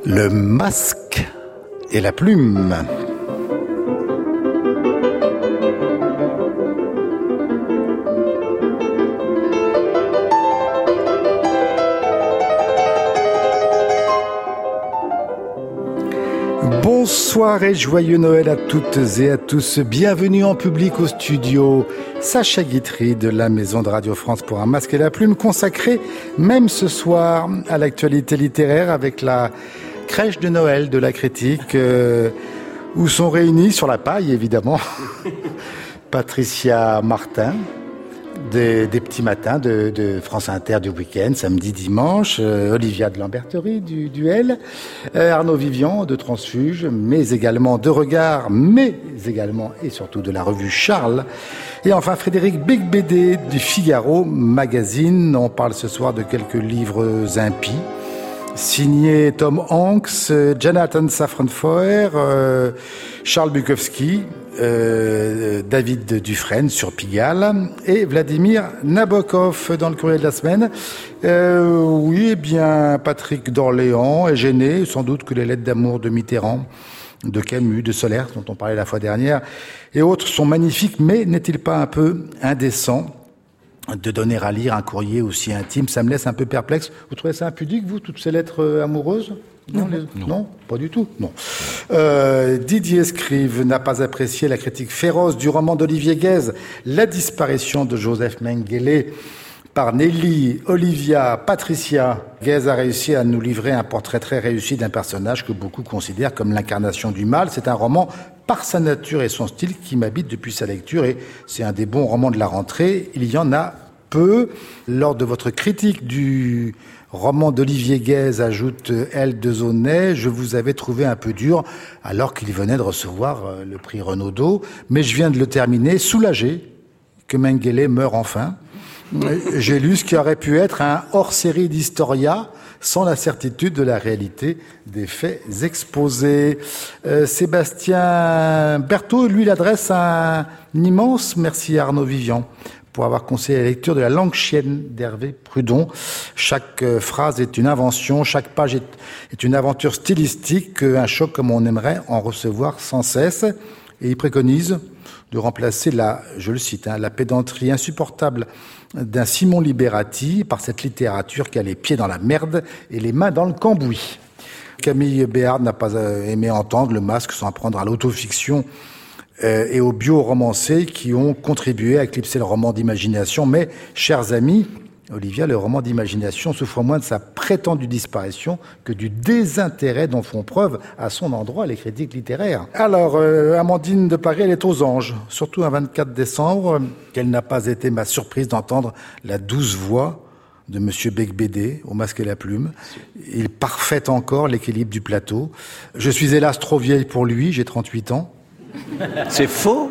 Le masque et la plume. Bonsoir et joyeux Noël à toutes et à tous. Bienvenue en public au studio. Sacha Guitry de la Maison de Radio France pour un masque et la plume, consacré même ce soir à l'actualité littéraire avec la crèche de Noël de la critique, où sont réunis sur la paille évidemment Patricia Martin des petits matins de France Inter du week-end, samedi, dimanche, Olivia de Lamberterie du Duel, Arnaud Vivian de Transfuge, mais également de Regard, mais également et surtout de la revue Charles, et enfin Frédéric Beigbeder du Figaro Magazine. On parle ce soir de quelques livres impies, signés Tom Hanks, Jonathan Safran Foer, Charles Bukowski, David Dufresne sur Pigalle et Vladimir Nabokov dans le courrier de la semaine. Oui, eh bien, Patrick d'Orléans est gêné, sans doute que les lettres d'amour de Mitterrand, de Camus, de Solers, dont on parlait la fois dernière, et autres sont magnifiques, mais n'est-il pas un peu indécent de donner à lire un courrier aussi intime? Ça me laisse un peu perplexe. Vous trouvez ça impudique, vous, toutes ces lettres amoureuses? Non, pas du tout. Non. Didier Scrive n'a pas apprécié la critique féroce du roman d'Olivier Guèze, La disparition de Joseph Mengele, par Nelly, Olivia, Patricia. Guèze a réussi à nous livrer un portrait très réussi d'un personnage que beaucoup considèrent comme l'incarnation du mal. C'est un roman par sa nature et son style qui m'habite depuis sa lecture, et c'est un des bons romans de la rentrée. Il y en a peu. Lors de votre critique du roman d'Olivier Guèze, ajoute Elle de Zonnet, je vous avais trouvé un peu dur alors qu'il venait de recevoir le prix Renaudot, mais je viens de le terminer, soulagé que Mengele meure enfin. J'ai lu ce qui aurait pu être un hors-série d'Historia sans la certitude de la réalité des faits exposés. Sébastien Berthaud, lui, il adresse un immense merci à Arnaud Vivian pour avoir conseillé la lecture de La langue chienne d'Hervé Prudon. Chaque phrase est une invention, chaque page est une aventure stylistique, un choc comme on aimerait en recevoir sans cesse. Et il préconise de remplacer je le cite, la pédanterie insupportable d'un Simon Liberati par cette littérature qui a les pieds dans la merde et les mains dans le cambouis. Camille Béard n'a pas aimé entendre Le masque s'en prendre à l'autofiction et aux bio-romancés qui ont contribué à éclipser le roman d'imagination. Mais, chers amis, Olivia, le roman d'imagination souffre moins de sa prétendue disparition que du désintérêt dont font preuve à son endroit les critiques littéraires. Alors, Amandine de Paris, elle est aux anges, surtout un 24 décembre. Quelle n'a pas été ma surprise d'entendre la douce voix de Monsieur Beigbeder au masque et la plume. Il parfaite encore l'équilibre du plateau. Je suis hélas trop vieille pour lui, j'ai 38 ans. C'est faux.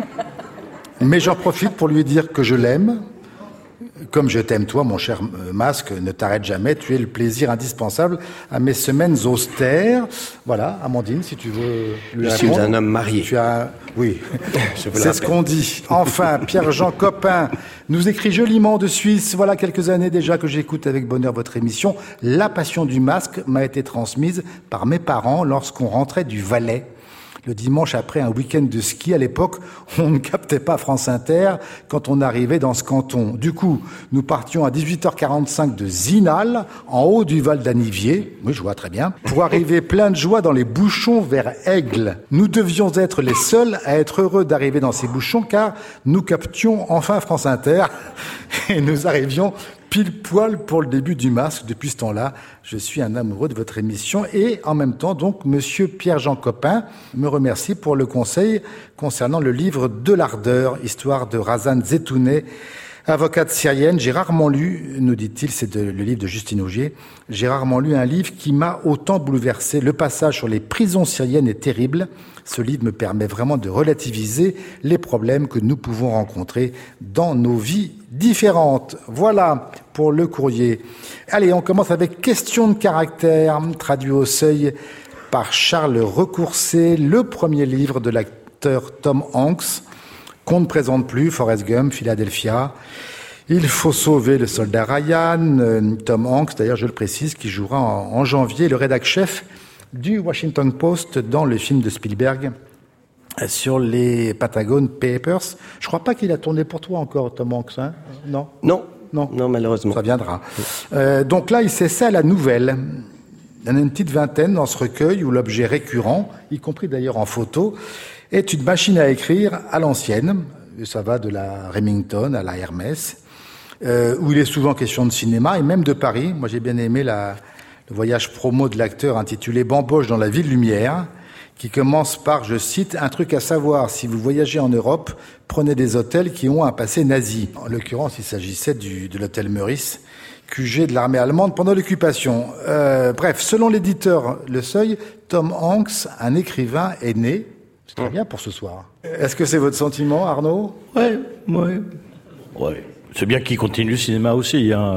Mais j'en profite pour lui dire que je l'aime. Comme je t'aime toi, mon cher masque, ne t'arrête jamais, tu es le plaisir indispensable à mes semaines austères. Voilà, Amandine, si tu veux lui répondre. Je suis un homme marié. Oui, c'est ce qu'on dit. Enfin, Pierre-Jean Copin nous écrit joliment de Suisse. Voilà quelques années déjà que j'écoute avec bonheur votre émission. La passion du masque m'a été transmise par mes parents lorsqu'on rentrait du Valais. Le dimanche après un week-end de ski, à l'époque, on ne captait pas France Inter quand on arrivait dans ce canton. Du coup, nous partions à 18h45 de Zinal, en haut du Val d'Anivier, oui, je vois très bien, pour arriver plein de joie dans les bouchons vers Aigle. Nous devions être les seuls à être heureux d'arriver dans ces bouchons, car nous captions enfin France Inter et nous arrivions pile poil pour le début du masque. Depuis ce temps-là, je suis un amoureux de votre émission et en même temps, donc, Monsieur Pierre-Jean Copin me remercie pour le conseil concernant le livre De l'ardeur, histoire de Razan Zetouneh, avocate syrienne. J'ai rarement lu, nous dit-il, c'est le livre de Justine Augier, j'ai rarement lu un livre qui m'a autant bouleversé. Le passage sur les prisons syriennes est terrible. Ce livre me permet vraiment de relativiser les problèmes que nous pouvons rencontrer dans nos vies différentes. Voilà pour le courrier. Allez, on commence avec Question de caractère, traduit au seuil par Charles Recoursé, le premier livre de l'acteur Tom Hanks, qu'on ne présente plus, Forrest Gump, Philadelphia. Il faut sauver le soldat Ryan, Tom Hanks, d'ailleurs je le précise, qui jouera en janvier le rédac-chef du Washington Post dans le film de Spielberg sur les Patagon Papers. Je crois pas qu'il a tourné pour toi encore, Tom Hanks, hein? Non. Non, malheureusement. Ça viendra. Donc là, il s'essaie à la nouvelle. Il y en a une petite vingtaine dans ce recueil où l'objet récurrent, y compris d'ailleurs en photo, est une machine à écrire à l'ancienne. Ça va de la Remington à la Hermès, où il est souvent question de cinéma et même de Paris. Moi, j'ai bien aimé le voyage promo de l'acteur intitulé Bamboche dans la ville lumière, qui commence par, je cite, « Un truc à savoir, si vous voyagez en Europe, prenez des hôtels qui ont un passé nazi ». En l'occurrence, il s'agissait de l'hôtel Meurice, QG de l'armée allemande pendant l'occupation. Bref, selon l'éditeur Le Seuil, Tom Hanks, un écrivain, est né. C'est très bien pour ce soir. Est-ce que c'est votre sentiment, Arnaud? Ouais. C'est bien qu'il continue le cinéma aussi, hein.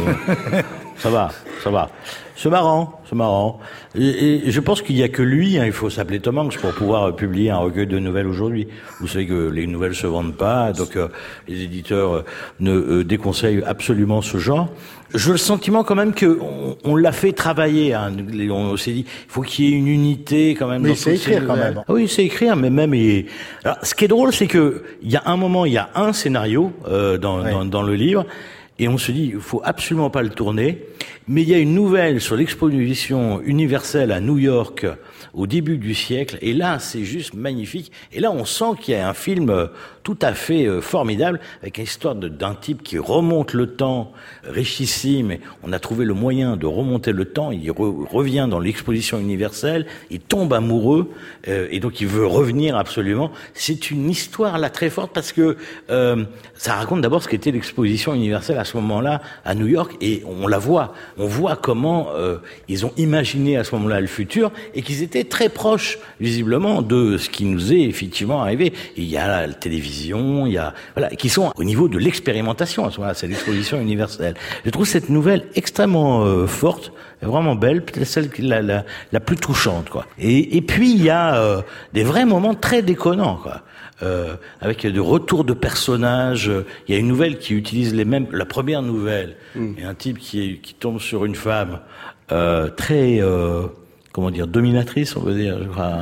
Ça va. C'est marrant. Et je pense qu'il y a que lui, hein, il faut s'appeler Tom Hanks pour pouvoir publier un recueil de nouvelles aujourd'hui. Vous savez que les nouvelles se vendent pas, donc les éditeurs ne déconseillent absolument ce genre. J'ai le sentiment quand même que on l'a fait travailler. Hein. On s'est dit, il faut qu'il y ait une unité quand même. Mais il sait écrire quand même. Ah oui, il sait écrire, mais même. Alors, ce qui est drôle, c'est que il y a un moment, il y a un scénario dans le livre. Et on se dit, il faut absolument pas le tourner. Mais il y a une nouvelle sur l'exposition universelle à New York au début du siècle. Et là, c'est juste magnifique. Et là, on sent qu'il y a un film tout à fait formidable, avec une histoire d'un type qui remonte le temps, richissime. Et on a trouvé le moyen de remonter le temps. Il revient dans l'exposition universelle. Il tombe amoureux. Et donc, il veut revenir absolument. C'est une histoire là très forte parce que ça raconte d'abord ce qu'était l'exposition universelle à ce moment-là à New York. Et on la voit. On voit comment ils ont imaginé à ce moment-là le futur et qu'ils étaient très proches, visiblement, de ce qui nous est effectivement arrivé. Et il y a la télévision, qui sont au niveau de l'expérimentation à ce moment-là. C'est l'exposition universelle. Je trouve cette nouvelle extrêmement forte, vraiment belle, peut-être celle la plus touchante, quoi. Et puis il y a des vrais moments très déconnants, quoi. Avec de retours de personnages. Il y a une nouvelle qui utilise les mêmes. La première nouvelle, il y a un type qui tombe sur une femme très dominatrice, on veut dire.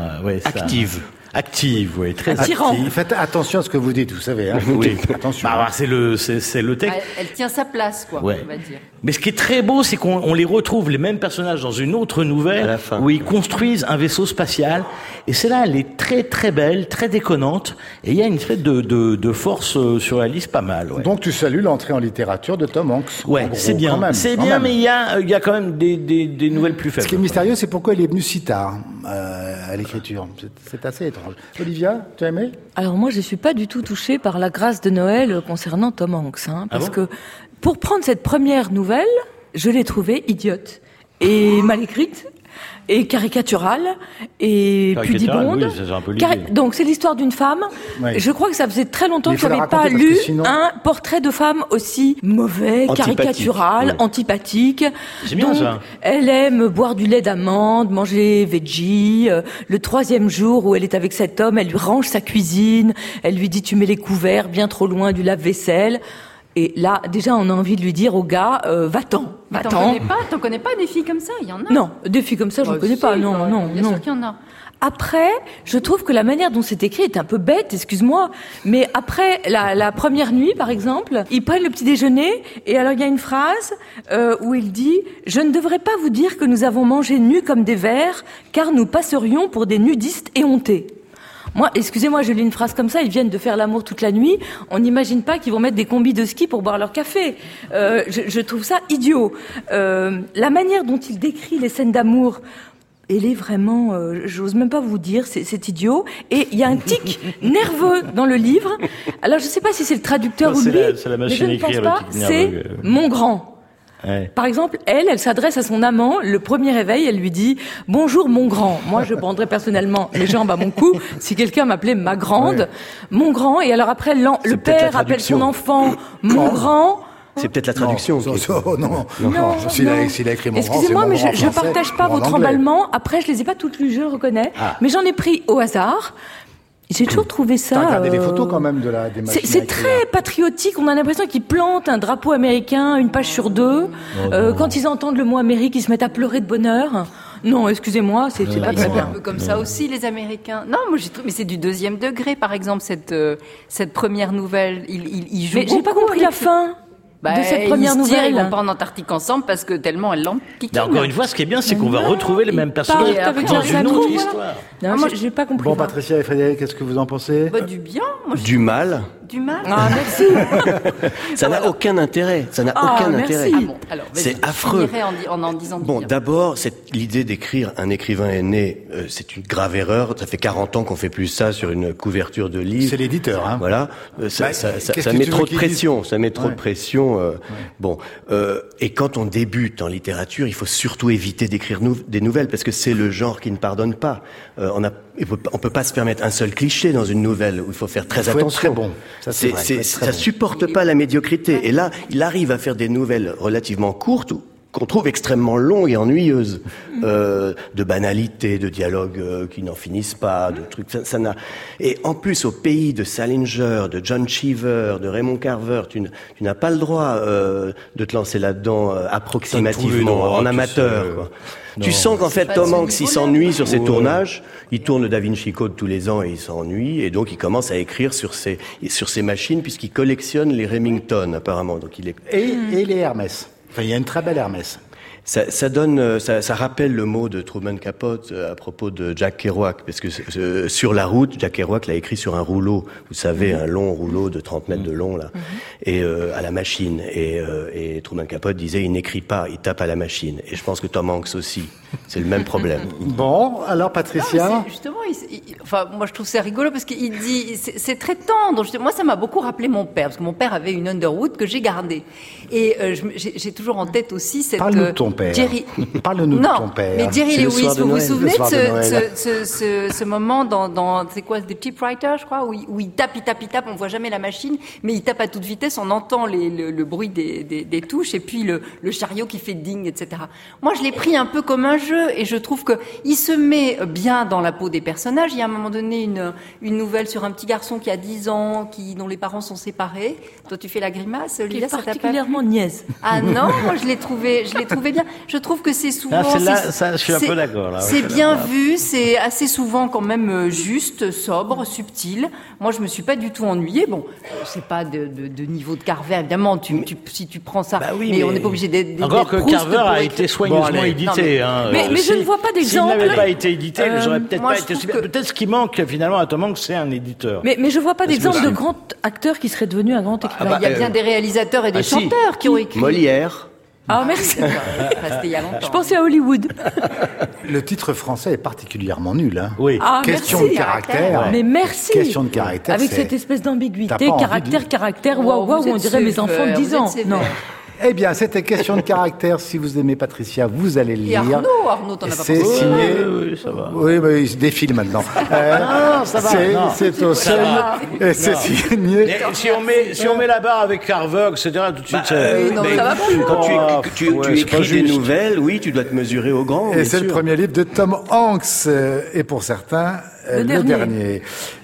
Active, oui, très active. Faites attention à ce que vous dites, vous savez. Hein. Oui, attention. Bah, c'est le texte. Elle tient sa place, quoi, ouais. On va dire. Mais ce qui est très beau, c'est qu'on les retrouve, les mêmes personnages, dans une autre nouvelle, où ils construisent un vaisseau spatial. Et celle-là, elle est très très belle, très déconnante. Et il y a une espèce de force surréaliste pas mal. Ouais. Donc tu salues l'entrée en littérature de Tom Hanks. Ouais, c'est bien. C'est bien, mais il y a quand même des nouvelles plus faibles. Ce qui est mystérieux, c'est pourquoi il est venu si tard à l'écriture. C'est assez étrange. Olivia, tu as aimé ? Alors moi, je suis pas du tout touchée par la grâce de Noël concernant Tom Hanks, parce que pour prendre cette première nouvelle, je l'ai trouvée idiote et mal écrite et caricaturale et pudibonde. Oui, donc c'est l'histoire d'une femme. Oui. Je crois que ça faisait très longtemps que je n'avais pas lu un portrait de femme aussi mauvais, caricatural, antipathique. C'est bien ça. Elle aime boire du lait d'amande, manger veggie. Le troisième jour où elle est avec cet homme, elle lui range sa cuisine. Elle lui dit tu mets les couverts bien trop loin du lave-vaisselle. Et là, déjà, on a envie de lui dire au gars, va-t'en. T'en connais pas des filles comme ça? Il y en a. Non, des filles comme ça, je ne connais pas. Non. Bien sûr qu'il y en a. Après, je trouve que la manière dont c'est écrit est un peu bête, excuse-moi. Mais après la première nuit, par exemple, ils prennent le petit déjeuner et alors il y a une phrase où il dit « Je ne devrais pas vous dire que nous avons mangé nus comme des vers, car nous passerions pour des nudistes éhontés. » Moi, excusez-moi, je lis une phrase comme ça, ils viennent de faire l'amour toute la nuit, on n'imagine pas qu'ils vont mettre des combis de ski pour boire leur café. Je trouve ça idiot. La manière dont il décrit les scènes d'amour, elle est vraiment, j'ose même pas vous dire, c'est idiot. Et il y a un tic nerveux dans le livre. Alors je sais pas si c'est le traducteur ou lui, mais je ne pense pas, c'est mon grand. Ouais. Par exemple, elle s'adresse à son amant, le premier réveil, elle lui dit « Bonjour mon grand ». Moi, je prendrais personnellement les jambes à mon cou si quelqu'un m'appelait ma grande. Ouais. Mon grand, et alors après, le père appelle son enfant mon grand. C'est peut-être la traduction. Non. S'il a écrit mon grand, excusez-moi, mais je partage pas votre emballement. Après, je les ai pas toutes lues, je le reconnais. Mais j'en ai pris au hasard. J'ai toujours trouvé ça. T'as regardé les photos quand même des machines. C'est très patriotique. On a l'impression qu'ils plantent un drapeau américain, une page sur deux. Quand ils entendent le mot Amérique, ils se mettent à pleurer de bonheur. non, excusez-moi, c'est pas très bien. Un peu comme ça aussi, les Américains. Non, moi j'ai trouvé, mais c'est du 2e degré, par exemple, cette première nouvelle. Il joue. Mais j'ai pas compris la fin. De cette première nouvelle. Ils vont pas en Antarctique ensemble parce que tellement elle l'enquiquine. Encore une fois, ce qui est bien, c'est qu'on va retrouver les mêmes personnages dans une autre histoire. Non, moi, j'ai pas compris. Bon, Patricia et Frédéric, qu'est-ce que vous en pensez? Du bien. Moi, du mal. Du mal. Ah, merci. Ça n'a aucun intérêt. Ça n'a aucun intérêt. Ah bon, alors, c'est affreux. En disant bon, d'abord, l'idée d'écrire un écrivain est né, c'est une grave erreur. Ça fait 40 ans qu'on fait plus ça sur une couverture de livre. C'est l'éditeur, hein. Voilà. Ça met trop de pression. Ça met trop de pression. Bon. Et quand on débute en littérature, il faut surtout éviter d'écrire des nouvelles parce que c'est le genre qui ne pardonne pas. On peut pas se permettre un seul cliché dans une nouvelle où il faut faire très attention. Très bon. Ça supporte pas la médiocrité. Et là, il arrive à faire des nouvelles relativement courtes qu'on trouve extrêmement longues et ennuyeuses, de banalités, de dialogues qui n'en finissent pas, de trucs. Et en plus, au pays de Salinger, de John Cheever, de Raymond Carver, tu n'as pas le droit de te lancer là-dedans approximativement, en amateur. Quoi. Tu sens qu'en fait, Tom Hanks, il s'ennuie sur ses tournages. Il tourne Da Vinci Code tous les ans et il s'ennuie. Et donc, il commence à écrire sur ses machines puisqu'il collectionne les Remington, apparemment. Donc, et les Hermès. Enfin, il y a une très belle Hermès. Ça rappelle le mot de Truman Capote à propos de Jack Kerouac, parce que sur la route, Jack Kerouac l'a écrit sur un rouleau, vous savez, un long rouleau de 30 mètres de long, là, et à la machine. Et Truman Capote disait, il n'écrit pas, il tape à la machine. Et je pense que Tom Hanks aussi, c'est le même problème. Bon, alors Patricia. Non, justement, moi je trouve ça rigolo parce qu'il dit, c'est très tendre. Moi, ça m'a beaucoup rappelé mon père, parce que mon père avait une Underwood que j'ai gardée. Et j'ai toujours en tête aussi cette... Parle-nous de ton père. Parle-nous de ton père. Mais Jerry Lewis, vous vous souvenez de ce moment dans c'est quoi, des typewriters, je crois, où il tape, on voit jamais la machine, mais il tape à toute vitesse, on entend le bruit des touches, et puis le chariot qui fait ding, etc. Moi, je l'ai pris un peu comme un jeu, et je trouve que il se met bien dans la peau des personnages. Il y a à un moment donné une nouvelle sur un petit garçon qui a 10 ans, dont les parents sont séparés. Toi, tu fais la grimace, Olivia, ça t'appelle? Particulièrement niaise. Ah non, moi je l'ai trouvé bien. Je trouve que c'est souvent... ça, je suis un peu d'accord. Là, c'est bien vu, c'est assez souvent quand même juste, sobre, subtil. Moi, je me suis pas du tout ennuyée. Bon, c'est pas de niveau de Carver, évidemment, si tu prends ça. Bah oui, mais on n'est pas obligé d'être... Encore que Carver a été soigneusement édité. Mais je ne vois pas d'exemple. S'il n'avait pas été édité, j'aurais peut-être pas été... Peut-être ce qui manque, finalement, à Tom Hanks, c'est un éditeur. Mais je vois pas d'exemple de grand acteur qui serait devenu un grand écrivain. Il y a bien des réalisateurs et des chanteurs qui ont écrit. Molière. Ah, merci. C'était il y a longtemps. Je pensais à Hollywood. Le titre français est particulièrement nul, hein. Oui. Ah, question merci. de caractère. Mais merci. Question de caractère. Avec cette espèce d'ambiguïté, caractère, Oh, waouh, on dirait mes enfants de 10 ans. Non. Eh bien, c'était question de caractère. Si vous aimez Patricia, vous allez le lire. Et Arnaud, t'en as pas C'est pensé. signé. Oui, ça va. Oui, mais il se défile maintenant. Non, ça va. C'est au seuil. Et c'est signé. Si on met la barre avec Carver, etc., tout de suite, ça va plus. Quand tu écris des nouvelles, oui, tu dois te mesurer au grand. Et c'est le premier livre de Tom Hanks, et pour certains, le dernier.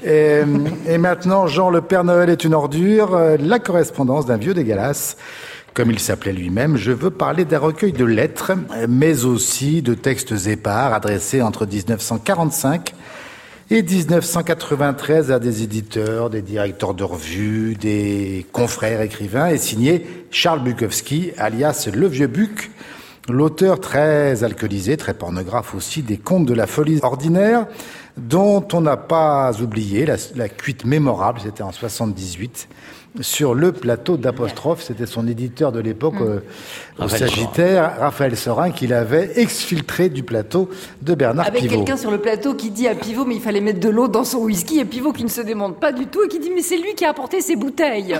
Et maintenant, Jean le Père Noël est une ordure, la correspondance d'un vieux dégueulasse. Comme il s'appelait lui-même, je veux parler d'un recueil de lettres, mais aussi de textes épars adressés entre 1945 et 1993 à des éditeurs, des directeurs de revues, des confrères écrivains, et signé Charles Bukowski, alias Le Vieux Buc, l'auteur très alcoolisé, très pornographe aussi, des Contes de la folie ordinaire, dont on n'a pas oublié la cuite mémorable, c'était en 78, sur le plateau d'Apostrophe. C'était son éditeur de l'époque au Sagittaire, Raphaël Sorin, qui l'avait exfiltré du plateau de Bernard Pivot. Avec quelqu'un sur le plateau qui dit à Pivot, mais il fallait mettre de l'eau dans son whisky, et Pivot qui ne se démonte pas du tout, et qui dit, mais c'est lui qui a apporté ses bouteilles.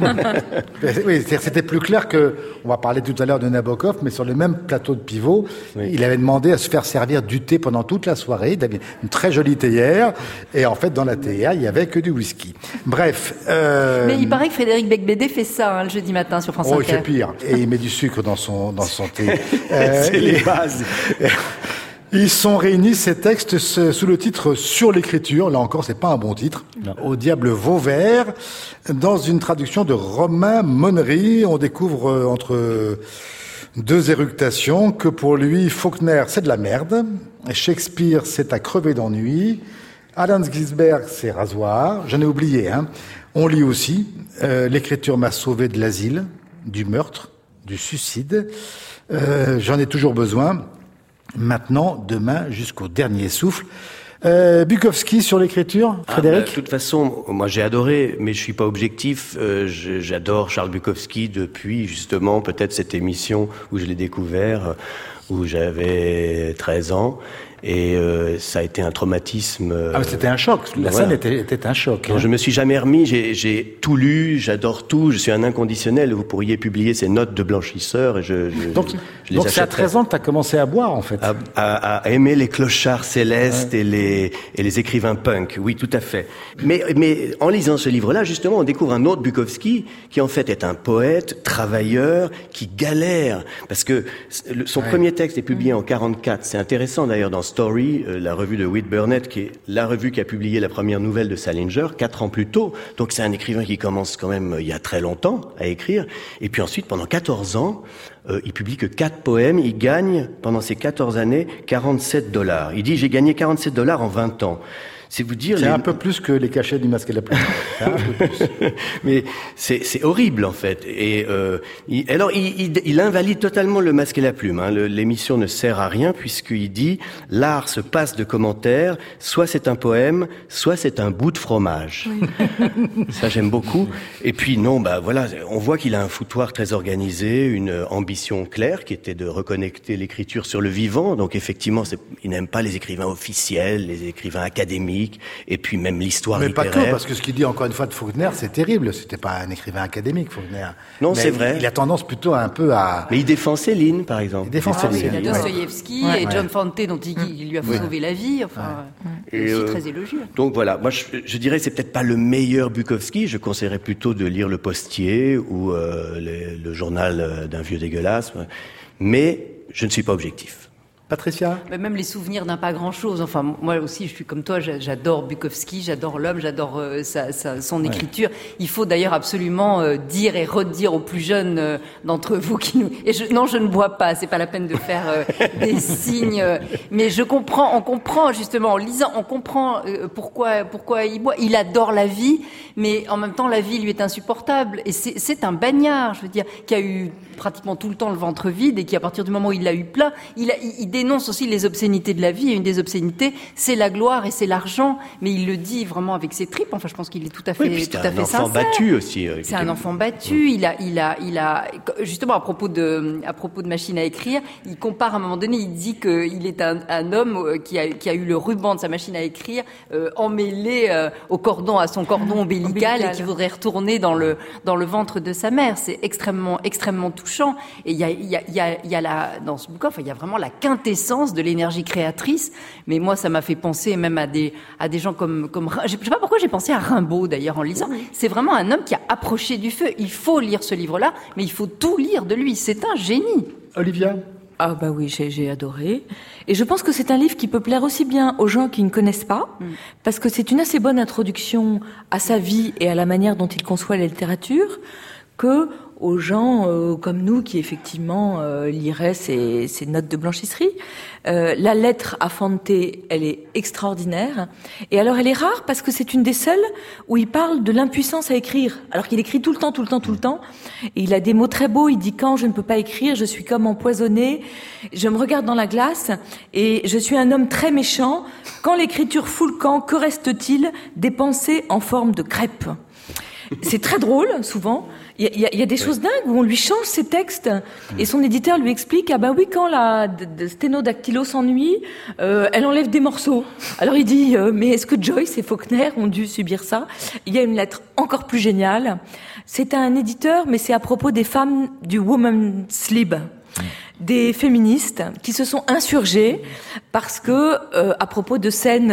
Oui, c'était plus clair que, on va parler tout à l'heure de Nabokov, mais sur le même plateau de Pivot, il avait demandé à se faire servir du thé pendant toute la soirée. Il avait une très jolie théière, et en fait, dans la théière, il y avait que du whisky. Bref. Mais il paraît que Frédéric Becbédé fait ça, le jeudi matin sur France Inter. Oh, il fait pire. Et il met du sucre dans son thé. C'est les bases. Ils sont réunis, ces textes, sous le titre Sur l'écriture. Là encore, c'est pas un bon titre. Non. Au diable Vauvert. Dans une traduction de Romain Monnery, on découvre entre 2 éructations que pour lui, Faulkner, c'est de la merde. Shakespeare, c'est à crever d'ennui. Allen Ginsberg, c'est rasoir. J'en ai oublié, hein. On lit aussi. L'écriture m'a sauvé de l'asile, du meurtre, du suicide. J'en ai toujours besoin. Maintenant, demain, jusqu'au dernier souffle. Bukowski sur l'écriture, Frédéric? De toute façon, moi j'ai adoré, mais je suis pas objectif. J'adore Charles Bukowski depuis justement peut-être cette émission où je l'ai découvert, où j'avais 13 ans. Et ça a été un traumatisme. Ah, mais c'était un choc. La scène était un choc. Je me suis jamais remis. J'ai tout lu. J'adore tout. Je suis un inconditionnel. Vous pourriez publier ces notes de blanchisseur. Et donc c'est à 13 ans que tu as commencé à boire, en fait. À aimer les clochards célestes et les écrivains punk. Oui, tout à fait. Mais en lisant ce livre-là, justement, on découvre un autre Bukowski qui en fait est un poète, travailleur, qui galère parce que son premier texte est publié en 44. C'est intéressant d'ailleurs dans Story, la revue de Whit Burnett, qui est la revue qui a publié la première nouvelle de Salinger 4 ans plus tôt. Donc c'est un écrivain qui commence quand même il y a très longtemps à écrire. Et puis ensuite, pendant 14 ans, il publie que 4 poèmes. Il gagne, pendant ces 14 années, $47. Il dit, j'ai gagné $47 en 20 ans. C'est vous dire. C'est un peu plus que les cachets du Masque et la Plume. Un peu plus. Mais c'est horrible en fait. Et il invalide totalement le Masque et la Plume. Hein. L'émission ne sert à rien puisqu'il dit l'art se passe de commentaires. Soit c'est un poème, soit c'est un bout de fromage. Oui. Ça j'aime beaucoup. Et puis non, voilà, on voit qu'il a un foutoir très organisé, une ambition claire qui était de reconnecter l'écriture sur le vivant. Donc effectivement, il n'aime pas les écrivains officiels, les écrivains académiques. Et puis même l'histoire littéraire. Mais pas que, parce que ce qu'il dit encore une fois de Faulkner, c'est terrible. C'était pas un écrivain académique, Faulkner. Non, c'est vrai. Il a tendance plutôt un peu à... Mais il défend Céline, par exemple. Il défend Céline. Il y a Dostoïevski et John Fante, dont il lui a sauvé la vie. Enfin, c'est aussi très élogieux. Donc voilà, moi je dirais que c'est peut-être pas le meilleur Bukowski. Je conseillerais plutôt de lire Le Postier ou le journal d'un vieux dégueulasse. Mais je ne suis pas objectif. Patricia? Même les souvenirs d'un pas grand-chose. Enfin, moi aussi, je suis comme toi, j'adore Bukowski, j'adore l'homme, j'adore son écriture. Il faut d'ailleurs absolument dire et redire aux plus jeunes d'entre vous qui nous... Non, je ne bois pas, c'est pas la peine de faire des signes. Mais on comprend justement, en lisant, on comprend pourquoi il boit. Il adore la vie, mais en même temps, la vie lui est insupportable. Et c'est un bagnard, je veux dire, qui a eu pratiquement tout le temps le ventre vide et qui, à partir du moment où il l'a eu plein, il dénonce aussi les obscénités de la vie. Et une des obscénités, c'est la gloire et c'est l'argent. Mais il le dit vraiment avec ses tripes. Enfin, je pense qu'il est tout à fait sincère. C'est un enfant battu aussi. C'est un enfant battu. Il a, justement, à propos de machine à écrire, il compare à un moment donné, il dit qu'il est un homme qui a eu le ruban de sa machine à écrire emmêlé à son cordon ombilical et qui voudrait retourner dans le ventre de sa mère. C'est extrêmement touchant. Et il y a dans ce bouquin, il y a vraiment la quintessence de l'énergie créatrice. Mais moi, ça m'a fait penser même à des gens comme je sais pas pourquoi j'ai pensé à Rimbaud d'ailleurs en lisant. C'est vraiment un homme qui a approché du feu. Il faut lire ce livre-là, mais il faut tout lire de lui. C'est un génie. Olivia? Ah bah oui, j'ai adoré. Et je pense que c'est un livre qui peut plaire aussi bien aux gens qui ne connaissent pas, parce que c'est une assez bonne introduction à sa vie et à la manière dont il conçoit la littérature, que aux gens comme nous qui effectivement liraient ces notes de blanchisserie. La lettre à Fante, elle est extraordinaire. Et alors elle est rare parce que c'est une des seules où il parle de l'impuissance à écrire. Alors qu'il écrit tout le temps. Et il a des mots très beaux. Il dit: quand je ne peux pas écrire, je suis comme empoisonné. Je me regarde dans la glace et je suis un homme très méchant. Quand l'écriture fout le camp, que reste-t-il? Des pensées en forme de crêpes. C'est très drôle, souvent. Il y a des choses dingues où on lui change ses textes et son éditeur lui explique: ah bah oui, quand la sténodactylo s'ennuie, elle enlève des morceaux. Alors il dit: mais est-ce que Joyce et Faulkner ont dû subir ça? Il y a une lettre encore plus géniale. C'est un éditeur, mais c'est à propos des femmes du Women's Lib. Des féministes qui se sont insurgées parce que à propos de scènes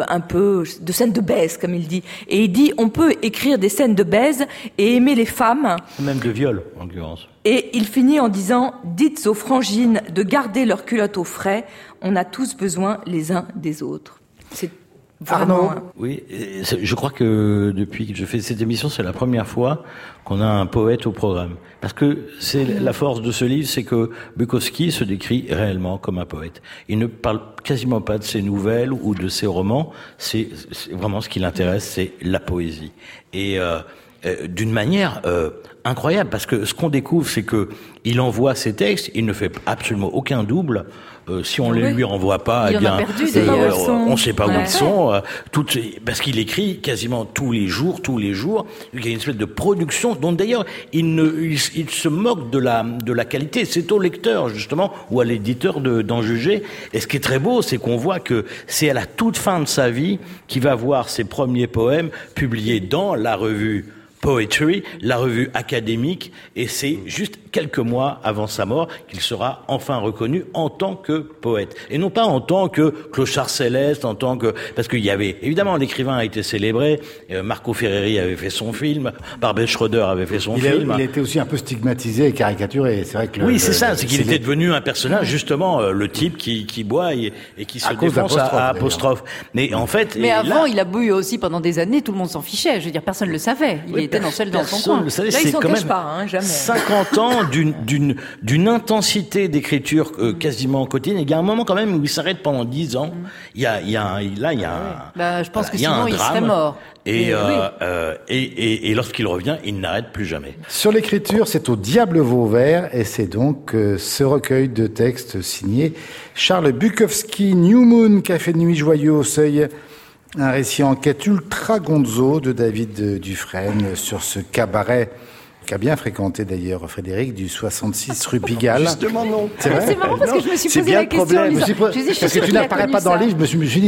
de scènes de baise, comme il dit, et il dit: on peut écrire des scènes de baise et aimer les femmes, même de viol en l'occurrence. Et il finit en disant: dites aux frangines de garder leurs culottes au frais, on a tous besoin les uns des autres. Arnaud. Oui, je crois que depuis que je fais cette émission, c'est la première fois qu'on a un poète au programme. Parce que c'est la force de ce livre, c'est que Bukowski se décrit réellement comme un poète. Il ne parle quasiment pas de ses nouvelles ou de ses romans. C'est vraiment ce qui l'intéresse, c'est la poésie. Et d'une manière incroyable, parce que ce qu'on découvre, c'est que il envoie ses textes, il ne fait absolument aucun double. Si on les lui renvoie pas, eh bien, on ne sait pas où ils sont. Parce qu'il écrit quasiment tous les jours. Il y a une espèce de production dont d'ailleurs il se moque de la qualité. C'est au lecteur justement ou à l'éditeur d'en juger. Et ce qui est très beau, c'est qu'on voit que c'est à la toute fin de sa vie qu'il va voir ses premiers poèmes publiés dans la revue Poetry, la revue académique, et c'est juste quelques mois avant sa mort qu'il sera enfin reconnu en tant que poète. Et non pas en tant que clochard céleste, parce qu'il y avait, évidemment, l'écrivain a été célébré, Marco Ferreri avait fait son film, Barbet Schroeder avait fait son film. Il a été aussi un peu stigmatisé et caricaturé, c'est vrai que c'est qu'il était devenu un personnage, justement, le type qui boit et qui se défonce à apostrophe. Mais en fait... Mais avant, il a bu aussi pendant des années, tout le monde s'en fichait, je veux dire, personne ne le savait. Il était seul dans son coin. Là, il s'en cache pas, jamais. 50 ans d'une intensité d'écriture quasiment quotidienne. Il y a un moment quand même où il s'arrête pendant 10 ans. Il y a je pense que sinon il serait mort. Et lorsqu'il revient, il n'arrête plus jamais. Sur l'écriture, c'est au Diable Vauvert, et c'est donc ce recueil de textes signé Charles Bukowski, New Moon, Café de nuit joyeux au Seuil. Un récit enquête ultra gonzo de David Dufresne sur ce cabaret qu'a bien fréquenté d'ailleurs Frédéric, du 66 rue Pigalle. Justement, non. C'est vrai. C'est marrant parce que je me suis posé la question. Parce que tu n'apparais pas dans le livre, je me suis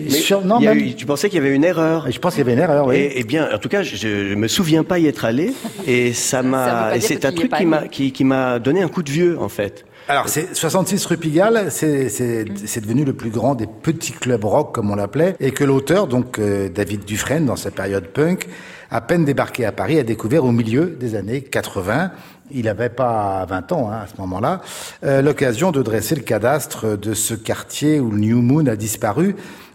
dit... Tu pensais qu'il y avait une erreur. Je pense qu'il y avait une erreur, oui. Eh bien, en tout cas, je me souviens pas y être allé, et c'est un truc qui m'a donné un coup de vieux, en fait. Alors, c'est 66 rue Pigalle, c'est devenu le plus grand des petits clubs rock, comme on l'appelait, et que l'auteur, donc David Dufresne, dans sa période punk, à peine débarqué à Paris, a découvert au milieu des années 80. Il n'avait pas 20 ans à ce moment-là, l'occasion de dresser le cadastre de ce quartier où le New Moon a disparu,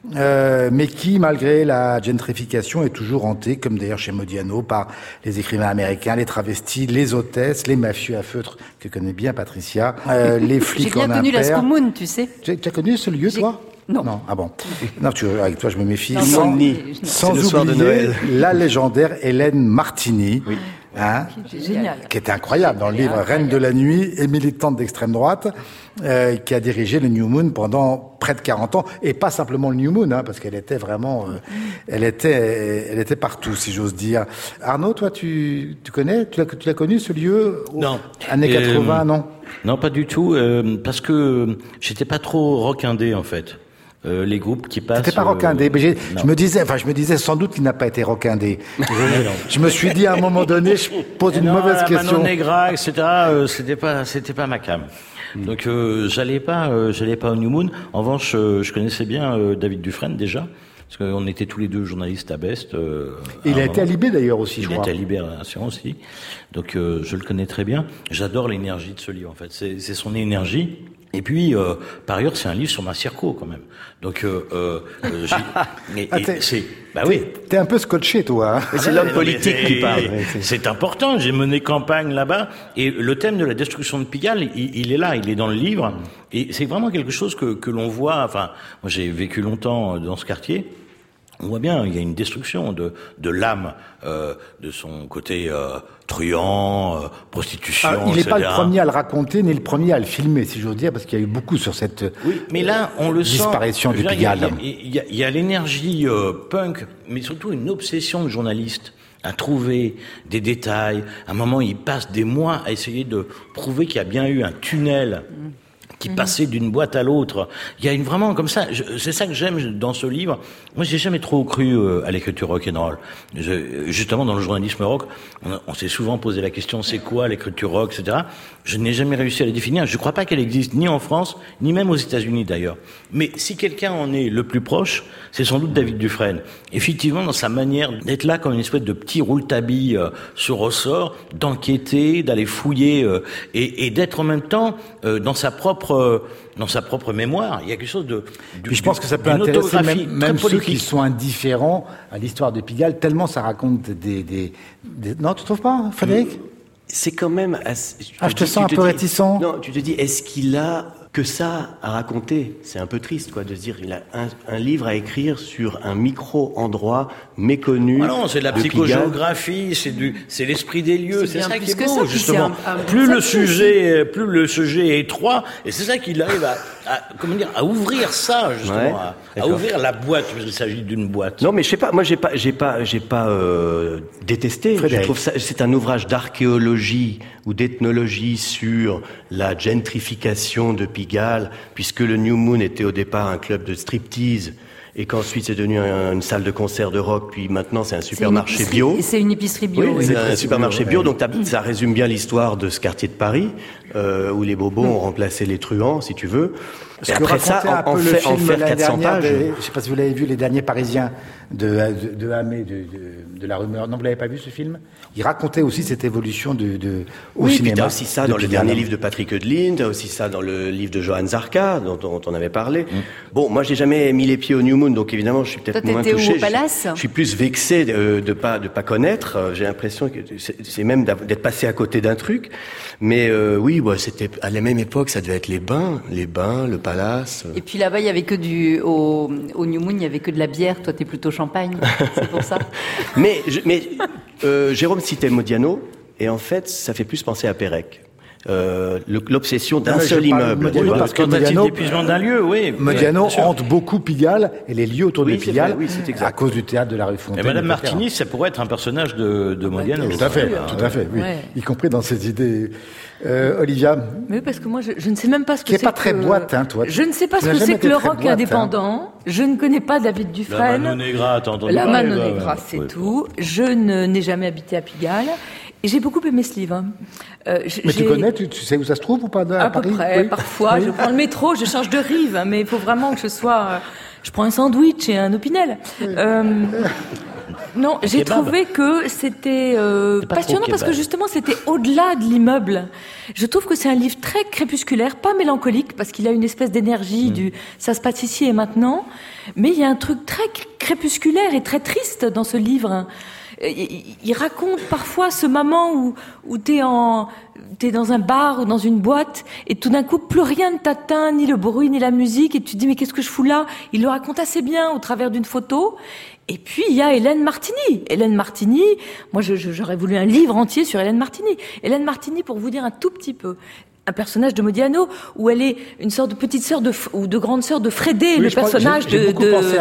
mais qui, malgré la gentrification, est toujours hanté, comme d'ailleurs chez Modiano, par les écrivains américains, les travestis, les hôtesses, les mafieux à feutre, que connaît bien Patricia, les flics en impair. J'ai bien connu la School Moon, tu sais. Tu as connu ce lieu, toi? Non. Ah bon. Non, avec toi, je me méfie. Sans oublier soir de Noël. La légendaire Hélène Martini. Oui. Génial. Qui était incroyable dans le livre Reine de la nuit et militante d'extrême droite, qui a dirigé le New Moon pendant près de 40 ans, et pas simplement le New Moon, parce qu'elle était vraiment, elle était partout, si j'ose dire. Arnaud, toi, tu connais, tu l'as connu ce lieu? Non. Années 80, non? Non, pas du tout, parce que j'étais pas trop rockindé en fait. Les groupes qui passent. C'était pas rockindé, mais je me disais sans doute qu'il n'a pas été rockindé. Je me suis dit à un moment donné, je pose une mauvaise question. Manon Negra, etc. C'était pas ma cam. Donc j'allais pas au New Moon. En revanche, je connaissais bien David Dufresne déjà. Parce qu'on était tous les deux journalistes à Best. Il a été à Libé d'ailleurs aussi, je crois. Il a été à Libération aussi. Donc je le connais très bien. J'adore l'énergie de ce livre en fait. C'est son énergie. Et puis, par ailleurs, c'est un livre sur Massirco, quand même. Donc, oui. T'es un peu scotché, toi. Hein. C'est l'homme politique qui parle. C'est important. J'ai mené campagne là-bas. Et le thème de la destruction de Pigalle, il est là, il est dans le livre. Et c'est vraiment quelque chose que l'on voit. Enfin, moi, j'ai vécu longtemps dans ce quartier. On voit bien, il y a une destruction de l'âme, de son côté truand, prostitution, il n'est etc. pas le premier à le raconter, ni le premier à le filmer, si j'ose dire, parce qu'il y a eu beaucoup sur cette mais là, on le disparition du Pigalle. Il y a l'énergie punk, mais surtout une obsession de journaliste à trouver des détails. À un moment, il passe des mois à essayer de prouver qu'il y a bien eu un tunnel qui passait d'une boîte à l'autre. Il y a vraiment comme ça. C'est ça que j'aime dans ce livre. Moi, j'ai jamais trop cru à l'écriture rock'n'roll. Justement, dans le journalisme rock, on s'est souvent posé la question, c'est quoi l'écriture rock, etc. Je n'ai jamais réussi à la définir. Je ne crois pas qu'elle existe ni en France, ni même aux États-Unis d'ailleurs. Mais si quelqu'un en est le plus proche, c'est sans doute David Dufresne. Effectivement, dans sa manière d'être là comme une espèce de petit rouletabille sur ressort, d'enquêter, d'aller fouiller et d'être en même temps dans sa propre propre mémoire. Il y a quelque chose Puis je pense que ça peut intéresser même ceux qui sont indifférents à l'histoire de Pigalle, tellement ça raconte des... Non, tu trouves pas, Frédéric? C'est quand même... je te sens un peu réticent. Non, tu te dis, est-ce qu'il a que ça à raconter? C'est un peu triste, quoi, de se dire, il a un livre à écrire sur un micro-endroit méconnu. Ah non, c'est de la psychogéographie, c'est l'esprit des lieux, c'est ça qui est beau, justement. Plus le sujet est étroit, et c'est ça qu'il arrive à ouvrir ça, justement, à ouvrir la boîte, parce qu'il s'agit d'une boîte. Non, mais je sais pas, moi j'ai pas détesté. Frédéric. Je trouve ça, c'est un ouvrage d'archéologie ou d'ethnologie sur la gentrification de Pigalle, puisque le New Moon était au départ un club de striptease, et qu'ensuite c'est devenu une salle de concert de rock, puis maintenant c'est un supermarché bio. C'est une épicerie bio. Oui, c'est un supermarché bio, donc ça résume bien l'histoire de ce quartier de Paris, où les bobos ont remplacé les truands, si tu veux. Et après ça, en faire 400 pages. Je sais pas si vous l'avez vu, Les Derniers Parisiens de Hamé, de la rumeur. Non, vous l'avez pas vu, ce film? Il racontait aussi cette évolution au cinéma. Puis t'as aussi ça dans le dernier livre de Patrick Heudeline, t'as aussi ça dans le livre de Johann Zarka, dont on avait parlé. Bon, moi, j'ai jamais mis les pieds au New Moon, donc évidemment, je suis peut-être moins touché. Toi, t'étais où, au Palace? Je suis plus vexé de pas connaître. J'ai l'impression que c'est même d'être passé à côté d'un truc. Mais oui, c'était à la même époque, ça devait être les bains, le Palace. Et puis là-bas, il y avait que au New Moon, il y avait que de la bière. Toi, t'es plutôt champagne, c'est pour ça. Mais Jérôme citait Modiano, et en fait, ça fait plus penser à Pérec. L'obsession d'un seul immeuble. Modiano, parce que Modiano, d'épuisement d'un lieu, oui. Modiano hante beaucoup Pigalle et les lieux autour de Pigalle, à cause du théâtre de la rue Fontaine. Et Madame Martini, ça pourrait être un personnage de Modiano. Tout à fait, oui. Ouais. Y compris dans ses idées. Olivia. Oui, parce que moi, je ne sais même pas ce que c'est. Qui est pas très boîte, hein, toi. Je ne sais pas ce que c'est que le rock indépendant. Je ne connais pas David Dufresne. La Mano Negra, t'as entendu La Mano Negra, c'est tout. Je n'ai jamais habité à Pigalle. Et j'ai beaucoup aimé ce livre. Mais tu connais, tu sais où ça se trouve ou pas à Paris? Peu près, parfois. Je prends le métro, je change de rive, mais il faut vraiment que je sois... je prends un sandwich et un Opinel. Non, j'ai trouvé que c'était passionnant parce que justement c'était au-delà de l'immeuble. Je trouve que c'est un livre très crépusculaire, pas mélancolique parce qu'il a une espèce d'énergie du ça se passe ici et maintenant, mais il y a un truc très crépusculaire et très triste dans ce livre. Il raconte parfois ce moment où t'es dans un bar ou dans une boîte et tout d'un coup plus rien ne t'atteint, ni le bruit ni la musique, et tu te dis mais qu'est-ce que je fous là? Il le raconte assez bien au travers d'une photo. Et puis il y a Hélène Martini. Hélène Martini, moi j'aurais voulu un livre entier sur Hélène Martini. Hélène Martini, pour vous dire un tout petit peu, un personnage de Modiano où elle est une sorte de petite sœur ou de grande sœur de Frédé, le personnage de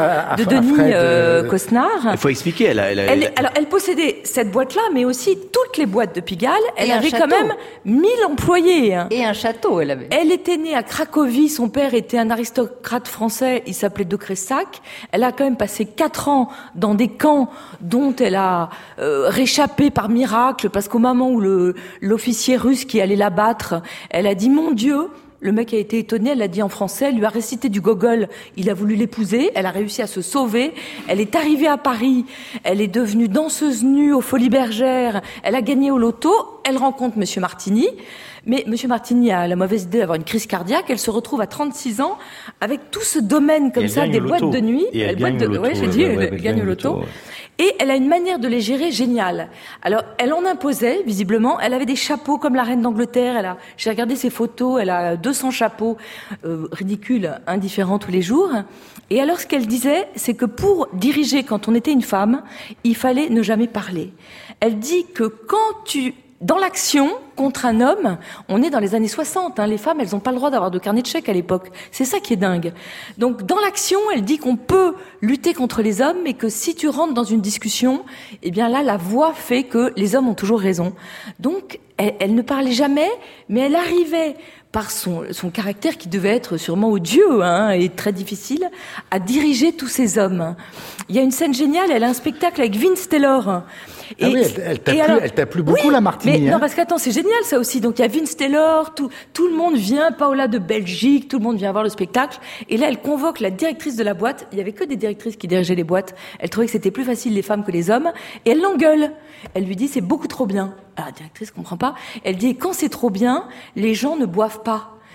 Denis Cosnard. Il faut expliquer. Alors elle possédait cette boîte-là, mais aussi toutes les boîtes de Pigalle. Elle avait quand même 1000 employés. Et un château, elle avait. Elle était née à Cracovie. Son père était un aristocrate français. Il s'appelait de Cressac. Elle a quand même passé 4 ans dans des camps dont elle a réchappé par miracle, parce qu'au moment où l'officier russe qui allait l'abattre, elle a dit, mon Dieu, le mec a été étonné, elle l'a dit en français, elle lui a récité du Gogol, il a voulu l'épouser, elle a réussi à se sauver, elle est arrivée à Paris, elle est devenue danseuse nue aux Folies Bergères, elle a gagné au loto, elle rencontre Monsieur Martini, mais Monsieur Martini a la mauvaise idée d'avoir une crise cardiaque, elle se retrouve à 36 ans avec tout ce domaine comme ça, des boîtes de nuit, elle gagne le loto. Et elle a une manière de les gérer géniale. Alors, elle en imposait, visiblement. Elle avait des chapeaux comme la reine d'Angleterre. J'ai regardé ses photos. Elle a 200 chapeaux ridicules, indifférents tous les jours. Et alors, ce qu'elle disait, c'est que pour diriger, quand on était une femme, il fallait ne jamais parler. Elle dit que dans l'action, contre un homme, on est dans les années 60, les femmes, elles n'ont pas le droit d'avoir de carnet de chèques à l'époque. C'est ça qui est dingue. Donc, dans l'action, elle dit qu'on peut lutter contre les hommes, mais que si tu rentres dans une discussion, eh bien là, la voix fait que les hommes ont toujours raison. Donc, elle ne parlait jamais, mais elle arrivait, par son caractère qui devait être sûrement odieux et très difficile, à diriger tous ces hommes. Il y a une scène géniale, elle a un spectacle avec Vince Taylor. Elle t'a plu beaucoup, la Martini. Mais non, parce qu'attends, c'est génial ça aussi. Donc il y a Vince Taylor, tout le monde vient, Paola de Belgique, tout le monde vient voir le spectacle. Et là, elle convoque la directrice de la boîte. Il y avait que des directrices qui dirigeaient les boîtes. Elle trouvait que c'était plus facile les femmes que les hommes. Et elle l'engueule. Elle lui dit, c'est beaucoup trop bien. Alors la directrice comprend pas. Elle dit, quand c'est trop bien, les gens ne boivent pas.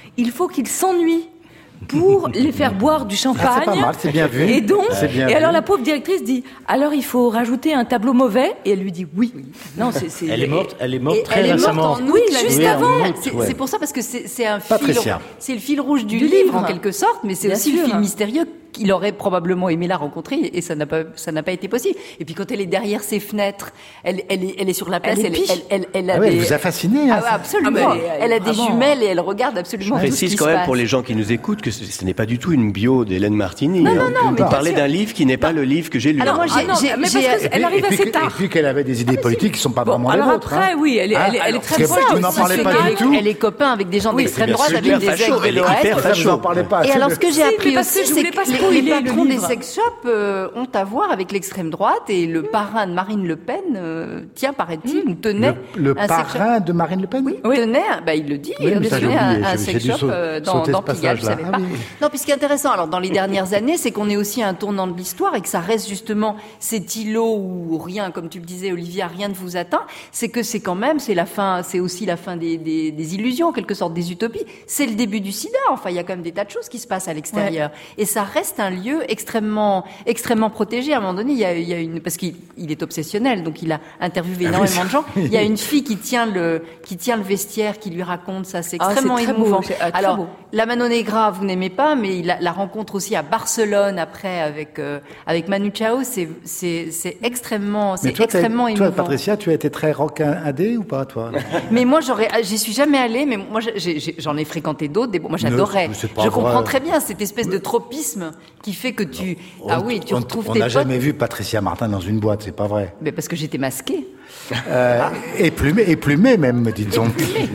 il faut qu'ils s'ennuient pour les faire boire du champagne. C'est pas mal, c'est bien vu. Et donc, alors vu. la pauvre directrice dit, alors il faut rajouter un tableau mauvais, et elle lui dit oui. Non, c'est. Elle est morte très elle est récemment. morte en août, Oui, l'année juste dernière. avant. C'est pour ça, parce que c'est un Patricia. c'est le fil rouge du Du livre livre. en quelque sorte, mais c'est Bien aussi sûr. le fil mystérieux qu'il aurait probablement aimé la rencontrer, et ça n'a pas été possible. Et puis quand elle est derrière ses fenêtres, elle est sur la place, Elle est piche. elle a Ah ouais, des... elle vous a fasciné. Hein, Ah ouais, absolument. Ah, mais elle a des vraiment. jumelles et elle regarde absolument Je tout ce précise qui quand se même passe. pour les gens qui nous écoutent que ce n'est pas du tout une bio d'Hélène Martini. Non, mais Vous bien parlez sûr. d'un livre qui n'est pas le livre que j'ai lu. Alors moi, Ah non, mais parce qu'elle arrive assez Et tard. puis qu'elle avait des idées politiques qui sont pas vraiment les Alors vôtres. après, hein. oui, elle est Alors, très parce que forte. vous n'en parlez pas du tout. Elle est copain avec des gens d'extrême bien droite, sûr, avec des hyper facho, ex de elle est l'OS. hyper Ça, vous n'en parlez pas. Et alors, ce que j'ai Si, appris mais parce que aussi, je c'est voulais pas que spoiler les le patrons des livre. sex shops ont à voir avec l'extrême droite, et le parrain de Marine Le Pen tient, paraît-il, ou tenait Le un sex shop. parrain de Marine Le Pen. Oui, tenait, il le dit, Oui, il mais ça, j'ai tenait oublié. un J'ai sex dû shop dans sauter ce Pigalle, je passage-là. savais Ah pas. oui. Non, puis ce qui est intéressant, alors dans les dernières années, c'est qu'on est aussi à un tournant de l'histoire, et que ça reste justement cet îlot où rien, comme tu le disais, Olivia, rien ne vous atteint. C'est que c'est quand même, c'est aussi la fin des illusions, en quelque sorte, des utopies. C'est le début du sida. Enfin, il y a quand même des tas de choses qui se passent à l'extérieur. Et ça reste un lieu extrêmement protégé. À un moment donné, il y a une, parce qu'il est obsessionnel, donc il a interviewé énormément de gens. Il y a une fille qui tient le vestiaire, qui lui raconte ça. C'est extrêmement c'est très émouvant. beau, c'est, très Alors, beau. la Mano Negra, vous n'aimez pas, mais la rencontre aussi à Barcelone après avec Manu Chao, c'est extrêmement Mais toi, émouvant. toi, Patricia, tu as été très rock indé ou pas, toi? Mais moi, j'y suis jamais allée, mais moi, j'en ai fréquenté d'autres. Moi, j'adorais. Mais c'est pas Je comprends vrai. très bien cette espèce de tropisme qui fait que tu retrouves On tes n'a potes. jamais vu Patricia Martin dans une boîte, c'est pas vrai. Mais parce que j'étais masquée. Et plumé même, me dit-on.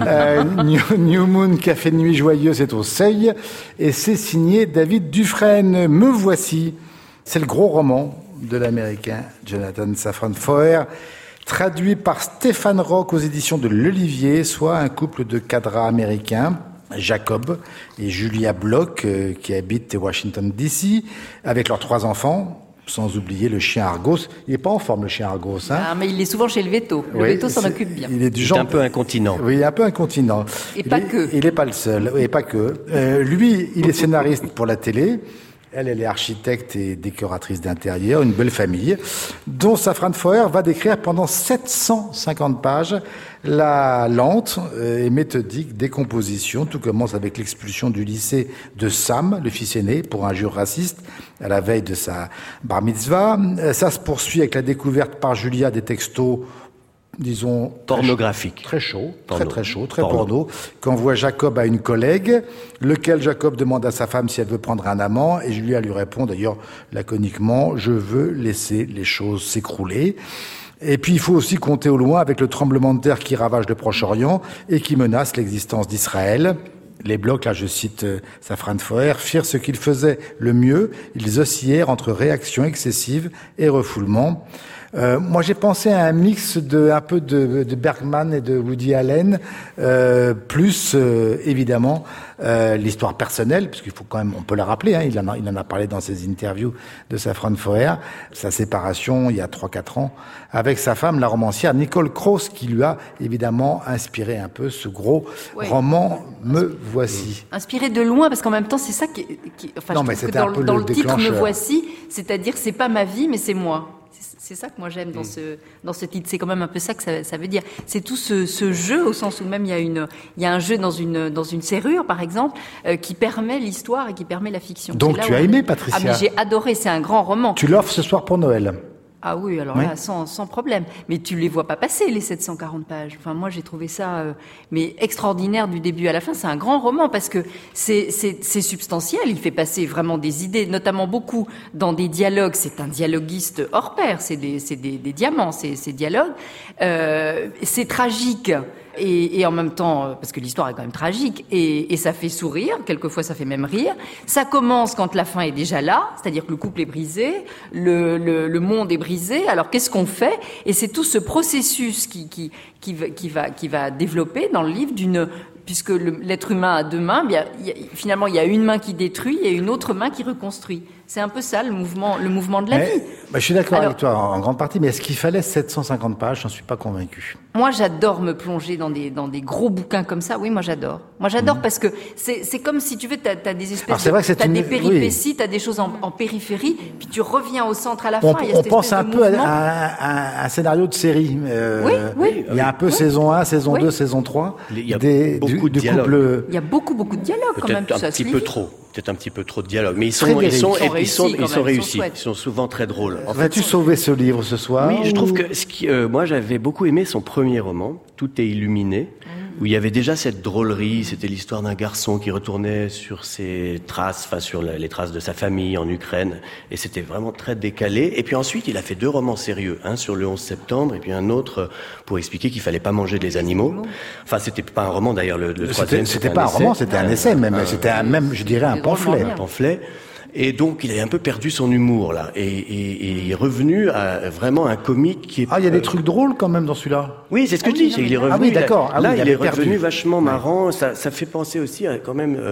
New Moon Café de Nuit Joyeux, c'est au Seuil, et c'est signé David Dufresne. Me voici. C'est le gros roman de l'Américain Jonathan Safran Foer, traduit par Stéphane Roch aux éditions de l'Olivier, soit un couple de cadres américains, Jacob et Julia Bloch, qui habitent Washington DC, avec leurs 3 enfants, sans oublier le chien Argos. Il n'est pas en forme, le chien Argos, hein? Ah, mais il est souvent chez le veto. Le Oui, veto s'en occupe bien. Il est du Il est genre un peu incontinent. Oui, il est un peu incontinent. Et pas que. Il n'est pas le seul, et pas que. Lui, il est scénariste pour la télé. Elle est architecte et décoratrice d'intérieur, une belle famille, dont Safran Foer va décrire pendant 750 pages la lente et méthodique décomposition. Tout commence avec l'expulsion du lycée de Sam, le fils aîné, pour injure raciste, à la veille de sa bar mitzvah. Ça se poursuit avec la découverte par Julia des textos, disons, Pornographique. très chaud, Porno. très chaud, très porno, qu'envoie Jacob à une collègue, lequel Jacob demande à sa femme si elle veut prendre un amant, et Julia lui répond d'ailleurs laconiquement, je veux laisser les choses s'écrouler. Et puis il faut aussi compter au loin avec le tremblement de terre qui ravage le Proche-Orient et qui menace l'existence d'Israël. Les blocs, là je cite Safran Foer, firent ce qu'ils faisaient le mieux, ils oscillèrent entre réaction excessive et refoulement. Moi, j'ai pensé à un mix un peu de Bergman et de Woody Allen, plus évidemment l'histoire personnelle, parce qu'il faut quand même, on peut la rappeler, hein, il en a parlé dans ses interviews de Safran Foer, sa séparation il y a 3-4 ans avec sa femme, la romancière Nicole Cross, qui lui a évidemment inspiré un peu ce gros roman Me voici. Inspiré de loin, parce qu'en même temps, c'est ça enfin, Non, je mais trouve que c'était un peu dans le le titre Me déclencheur. voici, c'est-à-dire c'est pas ma vie, mais c'est moi. C'est ça que moi j'aime dans ce titre. C'est quand même un peu ça que ça veut dire. C'est tout ce jeu, au sens où même il y a un jeu dans une serrure, par exemple, qui permet l'histoire et qui permet la fiction. Donc tu as aimé, Patricia? Ah, mais j'ai adoré. C'est un grand roman. Tu l'offres ce soir pour Noël? Ah oui, alors là, sans problème. Mais tu les vois pas passer, les 740 pages. Enfin, moi, j'ai trouvé ça, mais extraordinaire du début à la fin. C'est un grand roman parce que c'est substantiel. Il fait passer vraiment des idées, notamment beaucoup dans des dialogues. C'est un dialoguiste hors pair. C'est des diamants, ces dialogues. C'est tragique. Et en même temps, parce que l'histoire est quand même tragique, et ça fait sourire, quelquefois ça fait même rire. Ça commence quand la fin est déjà là, c'est-à-dire que le couple est brisé, le monde est brisé, alors qu'est-ce qu'on fait? Et c'est tout ce processus qui va développer dans le livre puisque l'être humain a 2 mains, finalement il y a une main qui détruit et une autre main qui reconstruit. C'est un peu ça le mouvement de la vie. Je suis d'accord avec toi en grande partie, mais est-ce qu'il fallait 750 pages? J'en suis pas convaincu. Moi, j'adore me plonger dans des gros bouquins comme ça. Oui, moi, j'adore. Parce que c'est comme si tu veux, t'as des espèces t'as des péripéties, t'as des choses en périphérie, puis tu reviens au centre à la fin. On pense un peu à un scénario de série. Oui. Il y a un peu saison 1, saison 2, saison 3. Il y a beaucoup de dialogues. Il y a beaucoup de dialogues quand même. Peut-être un petit peu trop de dialogue, mais ils sont réussis. Ils sont souvent très drôles. Vas-tu sauver ce livre ce soir? Oui, je trouve que moi j'avais beaucoup aimé son premier roman, Tout est illuminé, où il y avait déjà cette drôlerie. C'était l'histoire d'un garçon qui retournait sur ses traces, sur les traces de sa famille en Ukraine, et c'était vraiment très décalé. Et puis ensuite, il a fait 2 romans sérieux, un sur le 11 septembre, et puis un autre pour expliquer qu'il fallait pas manger des animaux. Enfin, c'était pas un roman d'ailleurs, le troisième. C'était pas un roman, c'était un essai même. C'était je dirais un pamphlet. Un pamphlet. Et donc, il a un peu perdu son humour, là. Et il est revenu à vraiment un comique qui est... il y a des trucs drôles, quand même, dans celui-là. Oui, c'est ce que je dis. Il est revenu... oui, d'accord. Il est revenu vachement marrant. Ça fait penser aussi à, quand même,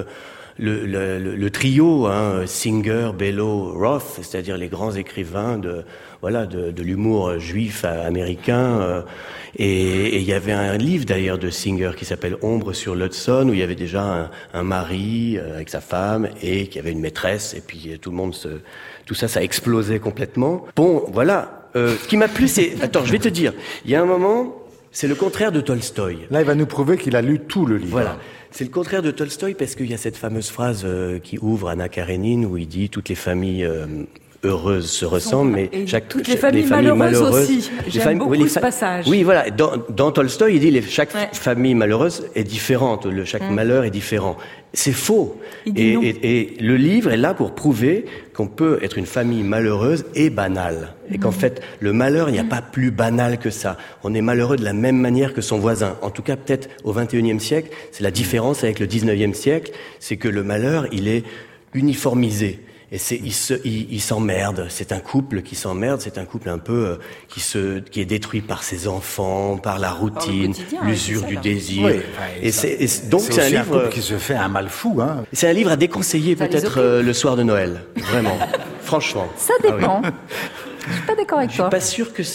le trio, Singer, Bellow, Roth, c'est-à-dire les grands écrivains de l'humour juif américain. Et il y avait un livre d'ailleurs de Singer qui s'appelle Ombre sur l'Hudson, où il y avait déjà un mari avec sa femme et qui avait une maîtresse, et puis tout ça explosait complètement. Bon, voilà. Ce qui m'a plu, c'est... Attends, je vais te dire. Il y a un moment, c'est le contraire de Tolstoï. Là, il va nous prouver qu'il a lu tout le livre. Voilà. C'est le contraire de Tolstoï parce qu'il y a cette fameuse phrase qui ouvre Anna Karénine où il dit « Toutes les familles... heureuses se ressemblent, mais toutes les familles malheureuses aussi. J'aime beaucoup ce passage. Oui, voilà. Dans Tolstoï, il dit chaque famille malheureuse est différente. Chaque malheur est différent. C'est faux. Et le livre est là pour prouver qu'on peut être une famille malheureuse et banale. Et qu'en fait, le malheur, il n'y a pas plus banal que ça. On est malheureux de la même manière que son voisin. En tout cas, peut-être au XXIe siècle, c'est la différence avec le XIXe siècle, c'est que le malheur, il est uniformisé. Et il s'emmerde. C'est un couple qui s'emmerde. C'est un couple un peu qui est détruit par ses enfants, par la routine, l'usure du désir. Oui, donc c'est un livre couple qui se fait un mal fou. C'est un livre à déconseiller peut-être le soir de Noël. Vraiment, franchement. Ça dépend. Je suis pas d'accord avec toi. Je suis pas sûr que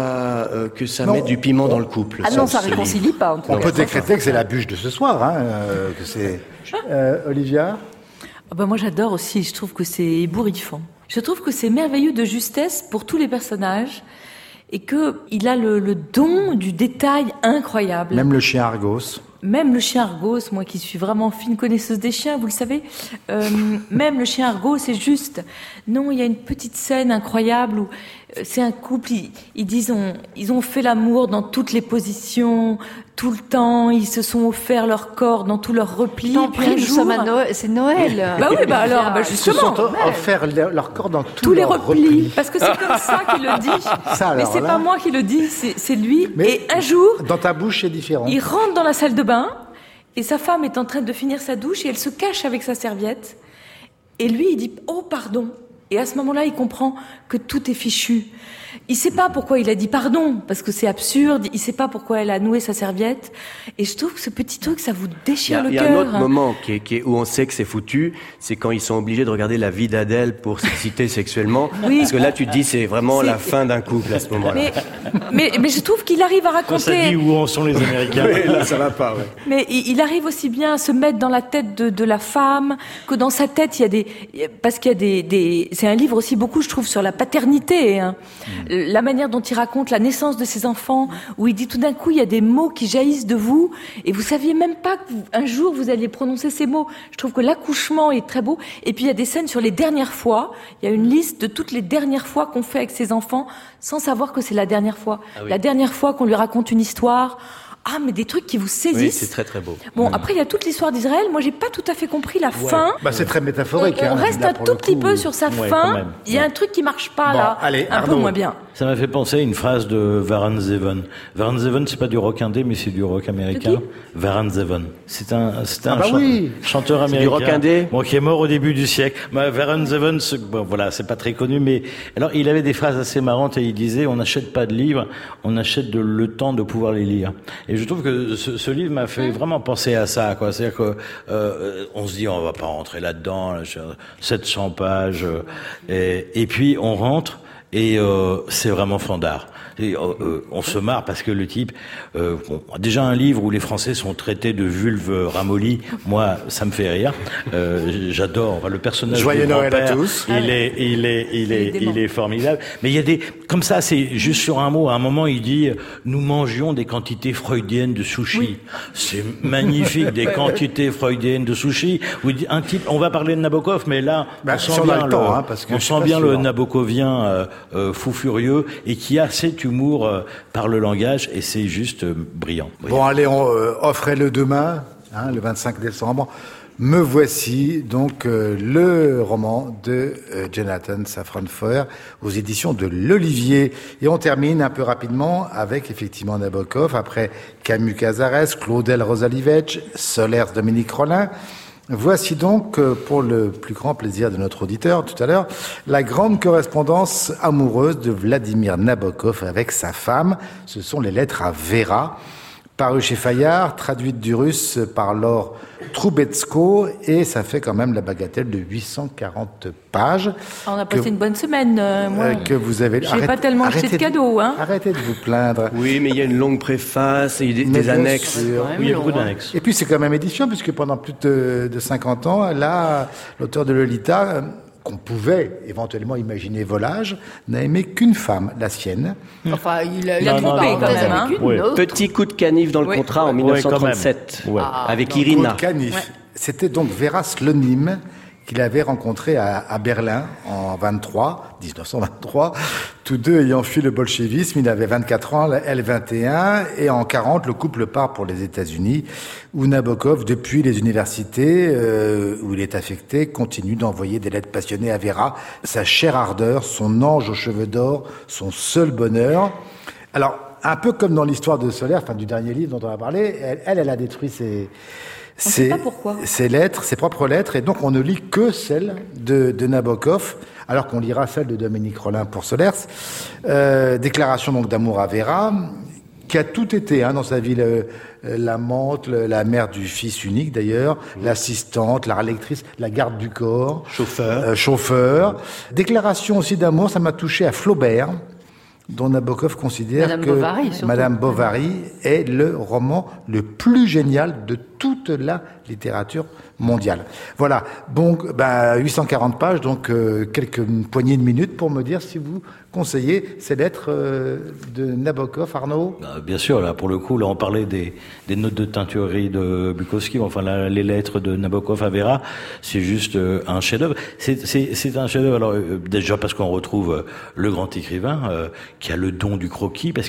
ça mette du piment dans le couple. Ah non, ça réconcilie pas. En tout cas. On peut décréter que c'est la bûche de ce soir. Que c'est. Olivia. Moi j'adore aussi, je trouve que c'est ébouriffant. Je trouve que c'est merveilleux de justesse pour tous les personnages et que il a le don du détail incroyable. Même le chien Argos. Moi qui suis vraiment fine connaisseuse des chiens, vous le savez, même le chien Argos, c'est juste. Non, il y a une petite scène incroyable où c'est un couple, ils ont fait l'amour dans toutes les positions, tout le temps, ils se sont offerts leur corps dans tous leurs replis. Après, nous sommes à Noël, c'est Noël. Alors, justement. Ils se sont offerts leur corps dans tous les replis. Parce que c'est comme ça qu'il le dit. Mais c'est pas moi qui le dis, c'est lui. Et un jour. Dans ta bouche, c'est différent. Il rentre dans la salle de bain, et sa femme est en train de finir sa douche, et elle se cache avec sa serviette. Et lui, il dit, oh, pardon. Et à ce moment-là, il comprend que tout est fichu. Il sait pas pourquoi il a dit pardon, parce que c'est absurde. Il sait pas pourquoi elle a noué sa serviette. Et je trouve que ce petit truc, ça vous déchire le cœur. Il y a un autre moment où on sait que c'est foutu, c'est quand ils sont obligés de regarder la vie d'Adèle pour s'exciter sexuellement. Oui. Parce que là, tu te dis, c'est vraiment la fin d'un couple à ce moment-là. Mais je trouve qu'il arrive à raconter. Quand ça dit où en sont les Américains. Oui, là, ça va pas, ouais. Mais il arrive aussi bien à se mettre dans la tête de la femme que dans sa tête, parce qu'il y a c'est un livre aussi beaucoup, je trouve, sur la paternité, la manière dont il raconte la naissance de ses enfants, où il dit tout d'un coup, il y a des mots qui jaillissent de vous, et vous saviez même pas qu'un jour vous alliez prononcer ces mots. Je trouve que l'accouchement est très beau. Et puis il y a des scènes sur les dernières fois. Il y a une liste de toutes les dernières fois qu'on fait avec ses enfants, sans savoir que c'est la dernière fois. Ah oui. La dernière fois qu'on lui raconte une histoire. Ah, mais des trucs qui vous saisissent. Oui, c'est très très beau. Bon, après, il y a toute l'histoire d'Israël. Moi, j'ai pas tout à fait compris la fin. C'est très métaphorique. On reste un tout petit peu sur sa fin. Il y a un truc qui marche pas, là. Allez, un peu moins bien. Ça m'a fait penser à une phrase de Warren Zevon. Warren Zevon, c'est pas du rock indé, mais c'est du rock américain. Warren Zevon. C'est un chanteur américain. Du rock indé. Bon, qui est mort au début du siècle. Warren Zevon, c'est pas très connu, mais alors, il avait des phrases assez marrantes et il disait, on n'achète pas de livres, on achète le temps de pouvoir les lire. Et Et je trouve que ce livre m'a fait vraiment penser à ça, quoi. C'est-à-dire que on se dit on va pas rentrer là-dedans, 700 pages, et puis on rentre et c'est vraiment fandard. Et, on se marre parce que le type, déjà un livre où les Français sont traités de vulve ramollie, moi ça me fait rire. J'adore le personnage. Joyeux du Noël grand-père. à tous. Il est formidable. Mais il y a des comme ça, c'est juste sur un mot. À un moment, il dit nous mangions des quantités freudiennes de sushi. Oui. C'est magnifique, des quantités freudiennes de sushi. Où il dit, un type, on va parler de Nabokov, mais là on sent bien on sent bien le nabokovien fou furieux et qui a cette humour par le langage, et c'est juste brillant. Bon, allez, on offrez-le demain, le 25 décembre. Me voici, donc, le roman de Jonathan Safran Foer aux éditions de l'Olivier. Et on termine un peu rapidement avec, effectivement, Nabokov, après Camus Cazares, Claudel Rosalivec, Solers Dominique Rollin. Voici donc, pour le plus grand plaisir de notre auditeur tout à l'heure, la grande correspondance amoureuse de Vladimir Nabokov avec sa femme. Ce sont les lettres à Vera, parues chez Fayard, traduites du russe par Laure Troubetsko, et ça fait quand même la bagatelle de 840 pages. On a passé une bonne semaine, moi. Que vous avez. J'ai pas tellement acheté de cadeaux, hein. Arrêtez de vous plaindre. Oui, mais il y a une longue préface et des annexes. Oui, il y a beaucoup d'annexes. Et puis c'est quand même édition, puisque pendant plus de 50 ans, là, l'auteur de Lolita, qu'on pouvait éventuellement imaginer volage, n'a aimé qu'une femme, la sienne. Enfin, il a trompé quand même, hein. une autre. Petit coup de canif dans le contrat en 1937, avec Irina. Coup de canif. Ouais. C'était donc Vera Slonim qu'il avait rencontré à Berlin en 1923, tous deux ayant fui le bolchevisme. Il avait 24 ans, elle 21, et en 40, le couple part pour les États-Unis, où Nabokov, depuis les universités où il est affecté, continue d'envoyer des lettres passionnées à Vera, sa chère ardeur, son ange aux cheveux d'or, son seul bonheur. Alors, un peu comme dans l'histoire de Solers, du dernier livre dont on a parlé, elle a détruit ses lettres, ses propres lettres, et donc on ne lit que celles de Nabokov, alors qu'on lira celles de Dominique Rollin pour Solers. Déclaration donc d'amour à Vera, qui a tout été dans sa vie, l'amante, la mère du fils unique d'ailleurs, l'assistante, la lectrice, la garde du corps, chauffeur. Déclaration aussi d'amour, ça m'a touché à Flaubert, dont Nabokov considère Madame Bovary est le roman le plus génial de toute la littérature mondiale. Voilà. Donc, 840 pages, donc quelques poignées de minutes pour me dire si vous conseillez ces lettres de Nabokov, Arnaud. Bien sûr, là, pour le coup, là, on parlait des notes de teinturerie de Bukowski, enfin, là, les lettres de Nabokov à Vera, c'est juste un chef-d'œuvre. C'est un chef-d'œuvre, alors, déjà parce qu'on retrouve le grand écrivain, qui a le don du croquis, parce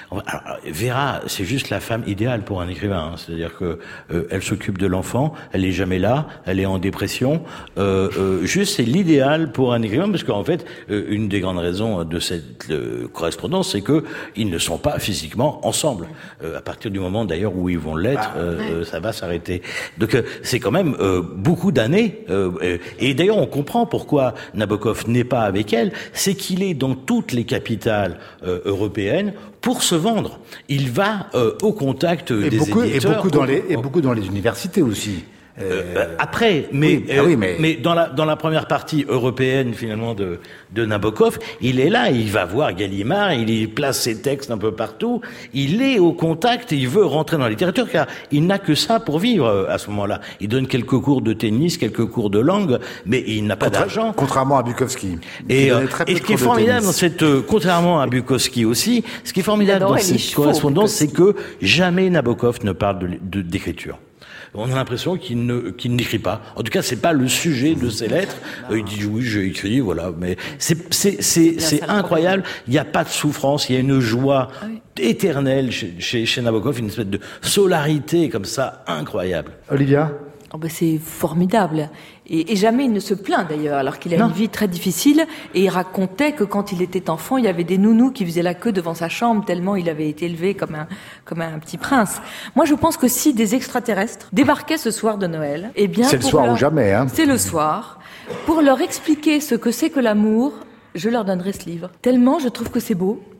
Vera, c'est juste la femme idéale pour un écrivain, c'est-à-dire que, elle s'occupe de l'enfant, elle est jamais là, elle est en dépression, juste, c'est l'idéal pour un écrivain, parce qu'en fait, une des grandes raisons de cette correspondance, c'est que ils ne sont pas physiquement ensemble. À partir du moment d'ailleurs où ils vont l'être, ça va s'arrêter. Donc c'est quand même beaucoup d'années. Et d'ailleurs on comprend pourquoi Nabokov n'est pas avec elle, c'est qu'il est dans toutes les capitales européennes pour se vendre. Il va au contact des éditeurs. Et beaucoup dans les universités aussi. Après, mais dans la première partie européenne finalement de Nabokov, il est là, il va voir Gallimard, il place ses textes un peu partout, il est au contact, il veut rentrer dans la littérature car il n'a que ça pour vivre à ce moment-là. Il donne quelques cours de tennis, quelques cours de langue, mais il n'a pas d'argent. Contrairement à Bukowski. Et ce qui est formidable dans contrairement à Bukowski aussi, ce qui est formidable dans cette correspondance, c'est que jamais Nabokov ne parle d'écriture. On a l'impression qu'il n'écrit pas. En tout cas, c'est pas le sujet de ses lettres. Il dit oui, j'ai écrit, voilà. Mais c'est incroyable. Il n'y a pas de souffrance. Il y a une joie éternelle chez Nabokov, une espèce de solarité comme ça incroyable. Olivia? C'est formidable. Et jamais il ne se plaint d'ailleurs, alors qu'il a une vie très difficile. Et il racontait que quand il était enfant, il y avait des nounous qui faisaient la queue devant sa chambre, tellement il avait été élevé comme un petit prince. Moi, je pense que si des extraterrestres débarquaient ce soir de Noël, eh bien... C'est le soir ou jamais, hein. C'est le soir. Pour leur expliquer ce que c'est que l'amour, je leur donnerais ce livre. Tellement je trouve que c'est beau.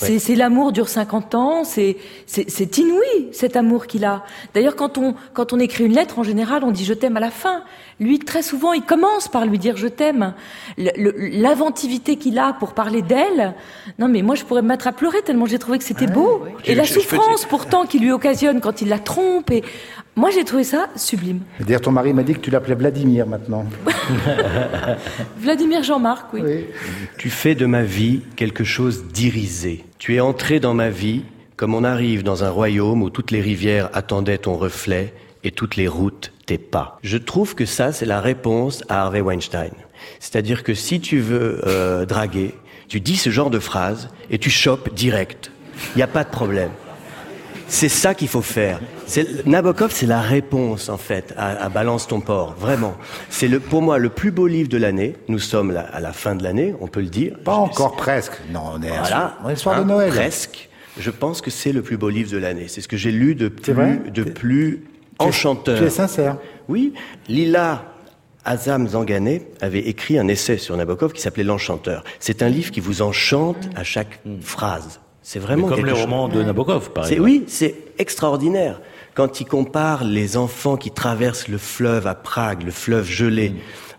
Ouais. C'est l'amour dure 50 ans, c'est inouï, cet amour qu'il a. D'ailleurs, quand on écrit une lettre, en général, on dit je t'aime à la fin. Lui, très souvent, il commence par lui dire je t'aime. L'inventivité qu'il a pour parler d'elle. Non, mais moi, je pourrais me mettre à pleurer tellement j'ai trouvé que c'était beau. Ouais. Et la souffrance, pourtant, qu'il lui occasionne quand il la trompe. Et moi, j'ai trouvé ça sublime. D'ailleurs, ton mari m'a dit que tu l'appelais Vladimir maintenant. Vladimir Jean-Marc, oui. Tu fais de ma vie quelque chose d'irisé. Tu es entré dans ma vie comme on arrive dans un royaume où toutes les rivières attendaient ton reflet et toutes les routes tes pas. Je trouve que ça, c'est la réponse à Harvey Weinstein. C'est-à-dire que si tu veux draguer, tu dis ce genre de phrase et tu chopes direct. Il n'y a pas de problème. C'est ça qu'il faut faire. Nabokov, c'est la réponse, en fait, à Balance ton porc. Vraiment. C'est pour moi le plus beau livre de l'année. Nous sommes à la fin de l'année, on peut le dire. Pas encore, presque. Non, on est à le soir de Noël. Presque. Je pense que c'est le plus beau livre de l'année. C'est ce que j'ai lu de plus enchanteur. Tu es sincère. Oui. Lila Azam Zanganeh avait écrit un essai sur Nabokov qui s'appelait L'Enchanteur. C'est un livre qui vous enchante à chaque phrase. C'est vraiment comme les romans de Nabokov, par exemple. Oui, c'est extraordinaire. Quand il compare les enfants qui traversent le fleuve à Prague, le fleuve gelé,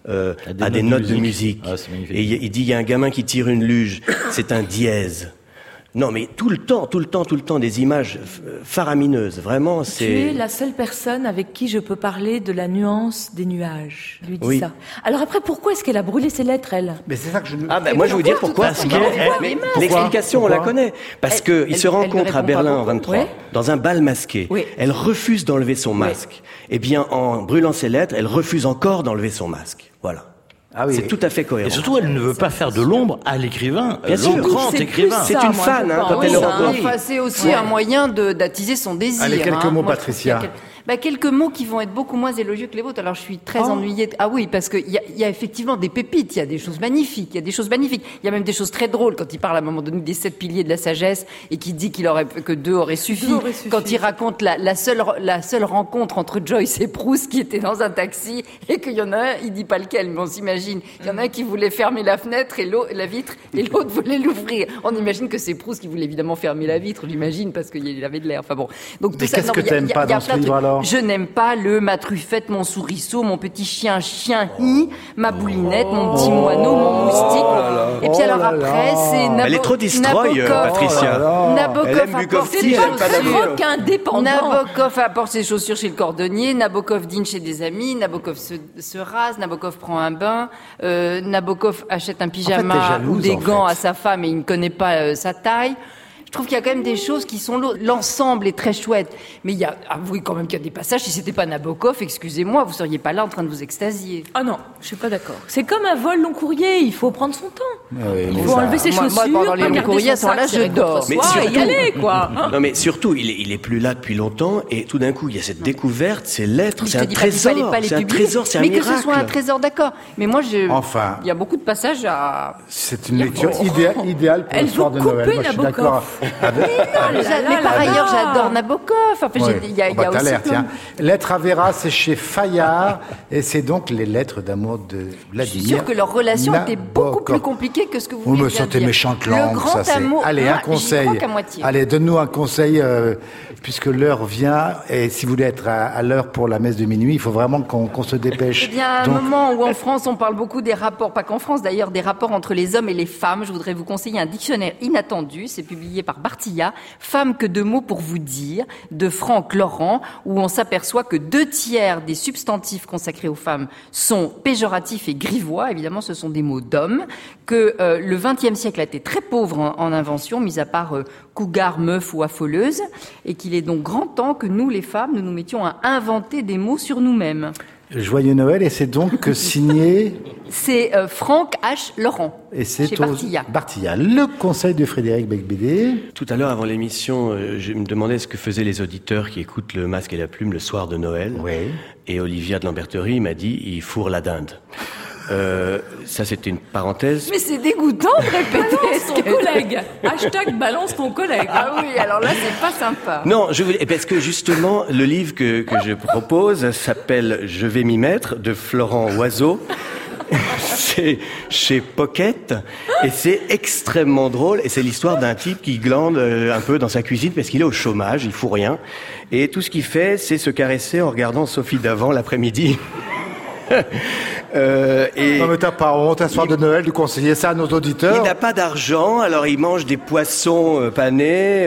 à des notes de musique. Ah, et il dit, il y a un gamin qui tire une luge, c'est un dièse. Non, mais tout le temps, des images faramineuses. Vraiment, c'est... Tu es la seule personne avec qui je peux parler de la nuance des nuages. Lui dit ça. Alors après, pourquoi est-ce qu'elle a brûlé ses lettres, elle? Mais c'est ça que je... moi, je vais vous dire pourquoi. L'explication, on la connaît. Parce que il se rencontre à Berlin en 23, dans un bal masqué. Oui. Elle refuse d'enlever son masque. Eh bien, en brûlant ses lettres, elle refuse encore d'enlever son masque. Voilà. Ah oui. C'est tout à fait cohérent. Et surtout, elle ne veut pas faire de l'ombre à l'écrivain, le grand écrivain. C'est une fan, quand elle le rencontre. C'est aussi un moyen d'attiser son désir. Allez, quelques mots, Patricia. Quelques mots qui vont être beaucoup moins élogieux que les vôtres. Alors, je suis très ennuyée. Ah oui, parce que il y a effectivement des pépites. Il y a des choses magnifiques. Il y a même des choses très drôles quand il parle à un moment donné des 7 piliers de la sagesse et qui dit que 2 auraient suffi. Quand il raconte la seule rencontre entre Joyce et Proust qui était dans un taxi et qu'il y en a un, il dit pas lequel, mais on s'imagine. Il y en a un qui voulait fermer la fenêtre et la vitre et l'autre voulait l'ouvrir. On imagine que c'est Proust qui voulait évidemment fermer la vitre, j'imagine, parce qu'il avait de l'air. Enfin bon. Donc, mais qu'est-ce que t'aimes pas dans ce livre, alors? Je n'aime pas ma truffette, mon sourceau, mon petit chien ma boulinette, mon petit moineau, mon moustique. Et puis alors après, c'est Nabokov. Elle est trop destroy, Patricia. Nabokov apporte ses chaussures. Nabokov apporte ses chaussures chez le cordonnier. Nabokov dîne chez des amis. Nabokov se rase. Nabokov prend un bain. Nabokov achète un pyjama ou des gants à sa femme et il ne connaît pas sa taille. Je trouve qu'il y a quand même des choses qui sont l'ensemble est très chouette, mais avouez quand même qu'il y a des passages. Si c'était pas Nabokov, excusez-moi, vous seriez pas là en train de vous extasier. Ah non, je suis pas d'accord. C'est comme un vol long courrier, il faut prendre son temps. Il faut enlever ses chaussures. Moi, pendant les longs courriers, là, je dors. Mais surtout, y aller, quoi. Non, mais surtout, il est plus là depuis longtemps, et tout d'un coup, il y a cette découverte, ces lettres, c'est un trésor, c'est un trésor, c'est un miracle. Mais que ce soit un trésor, d'accord. Mais moi, il y a beaucoup de passages à. C'est une lecture idéale pour le soir de Noël. Moi, je suis d'accord. Mais par ailleurs, j'adore Nabokov. Enfin, il y a aussi tiens. Lettre à Vera, c'est chez Fayard, et c'est donc les lettres d'amour de Vladimir. Je suis sûre que leur relation était beaucoup plus compliquée que ce que vous venez de dire. Vous me sentez méchante langue, ça c'est. Allez, un conseil. Allez, donne-nous un conseil, puisque l'heure vient, et si vous voulez être à l'heure pour la messe de minuit, il faut vraiment qu'on se dépêche. Il y a un moment où en France, on parle beaucoup des rapports, pas qu'en France d'ailleurs, des rapports entre les hommes et les femmes. Je voudrais vous conseiller un dictionnaire inattendu. C'est publié par Bartilla. Femme que 2 mots pour vous dire, de Franck Laurent, où on s'aperçoit que 2/3 des substantifs consacrés aux femmes sont péjoratifs et grivois. Évidemment, ce sont des mots d'hommes. Que le XXe siècle a été très pauvre en invention, mis à part cougar, meuf ou affoleuse, et qu'il est donc grand temps que nous, les femmes, nous mettions à inventer des mots sur nous-mêmes. Joyeux Noël, et c'est donc signé... C'est Franck H. Laurent, et c'est chez Bartilla. Le conseil de Frédéric Becbédé. Tout à l'heure, avant l'émission, je me demandais ce que faisaient les auditeurs qui écoutent Le Masque et la Plume le soir de Noël. Oui. Et Olivia de Lamberterie m'a dit « il fourre la dinde ». Ça, c'était une parenthèse. Mais c'est dégoûtant de répéter ton collègue. #balance ton collègue. Ah oui, alors là, c'est pas sympa. Non, parce que justement, le livre que je propose s'appelle « Je vais m'y mettre » de Florent Oiseau. C'est chez Pocket et c'est extrêmement drôle et c'est l'histoire d'un type qui glande un peu dans sa cuisine parce qu'il est au chômage, il fout rien et tout ce qu'il fait c'est se caresser en regardant Sophie Davant l'après-midi. Non mais t'as pas honte, un soir de Noël, de conseiller ça à nos auditeurs. Il n'a pas d'argent, alors il mange des poissons panés,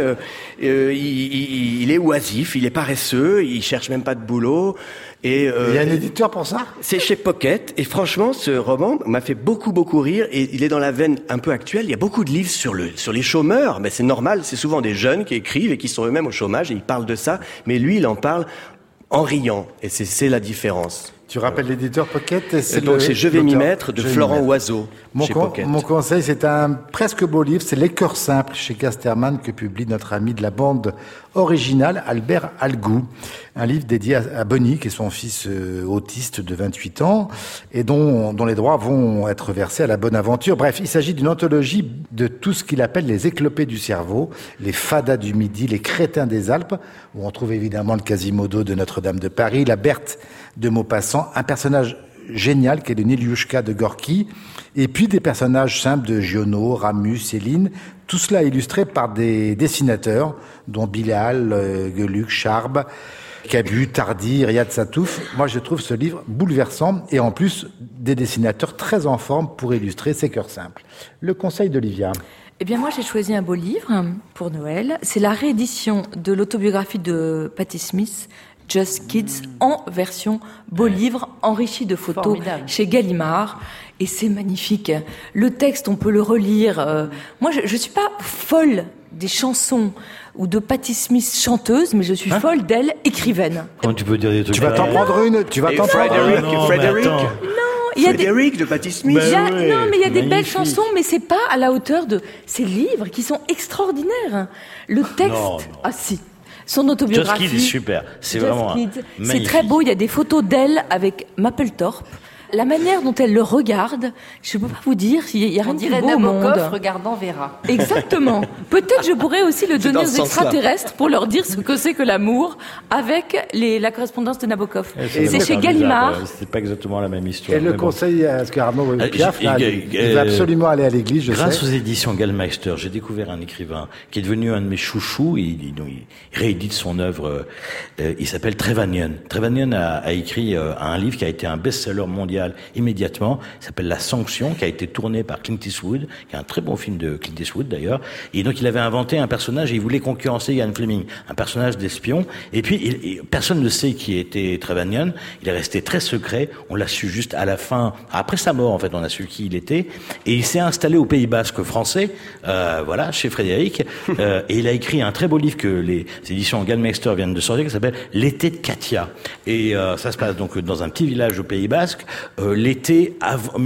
il est oisif, il est paresseux, il cherche même pas de boulot. Et il y a un éditeur pour ça ? C'est chez Pocket, et franchement, ce roman m'a fait beaucoup rire, et il est dans la veine un peu actuelle. Il y a beaucoup de livres sur les chômeurs, mais c'est normal, c'est souvent des jeunes qui écrivent et qui sont eux-mêmes au chômage, et ils parlent de ça, mais lui, il en parle en riant, et c'est la différence. Tu rappelles l'éditeur Pocket et donc c'est Je vais m'y mettre de Florent Oiseau. Mon conseil, c'est un presque beau livre, c'est Les Cœurs simples chez Casterman que publie notre ami de la bande originale Albert Algou. Un livre dédié à Bonnie, qui est son fils autiste de 28 ans et dont les droits vont être versés à la bonne aventure. Bref, il s'agit d'une anthologie de tout ce qu'il appelle les éclopés du cerveau, les fadas du Midi, les crétins des Alpes, où on trouve évidemment le Quasimodo de Notre-Dame de Paris, la Berthe de Maupassant, un personnage génial qui est le Nilyushka de Gorky, et puis des personnages simples de Giono, Ramus, Céline, tout cela illustré par des dessinateurs, dont Bilal, Gueluc, Charb, Cabu, Tardy, Riyad Satouf. Moi, je trouve ce livre bouleversant, et en plus, des dessinateurs très en forme pour illustrer ces cœurs simples. Le conseil d'Olivia. Eh bien, moi, j'ai choisi un beau livre pour Noël. C'est la réédition de l'autobiographie de Patti Smith, Just Kids, en version beau livre, enrichi de photos. Formidable. Chez Gallimard. Et c'est magnifique. Le texte, on peut le relire. Moi, je suis pas folle des chansons ou de Patti Smith chanteuse, mais je suis folle d'elle écrivaine. Comment tu peux dire des trucs? Tu vas t'en prendre une. Tu vas t'en prendre une. Frédéric. Il y a Frédéric de Patti Smith. Non, mais il y a des belles chansons, mais c'est pas à la hauteur de ces livres qui sont extraordinaires. Le texte, non. Ah si. Son autobiographie. Just Kids est super. C'est vraiment c'est très beau. Il y a des photos d'elle avec Mapplethorpe. La manière dont elle le regarde, je ne peux pas vous dire, il y a rien de beau au monde. Nabokov regardant Vera. Exactement. Peut-être je pourrais aussi le donner aux extraterrestres pour leur dire ce que c'est que l'amour avec la correspondance de Nabokov. C'est chez Gallimard. C'est pas exactement la même histoire. Et le conseil à ce qu'Arnaud Piaf, il va absolument aller à l'église, Grâce aux éditions Gallmeister, j'ai découvert un écrivain qui est devenu un de mes chouchous. Il réédite son œuvre. Il s'appelle Trevannion. Trevannion a écrit un livre qui a été un best-seller mondial immédiatement. Il s'appelle La Sanction, qui a été tourné par Clint Eastwood, qui est un très bon film de Clint Eastwood d'ailleurs. Et donc il avait inventé un personnage et il voulait concurrencer Ian Fleming, un personnage d'espion. Et puis personne ne sait qui était Trevannion. Il est resté très secret. On l'a su juste à la fin, après sa mort en fait, on a su qui il était. Et il s'est installé au Pays Basque français, voilà, chez Frédéric. Et il a écrit un très beau livre que les éditions Gallmeister viennent de sortir, qui s'appelle L'été de Katia. Et ça se passe donc dans un petit village au Pays Basque. L'été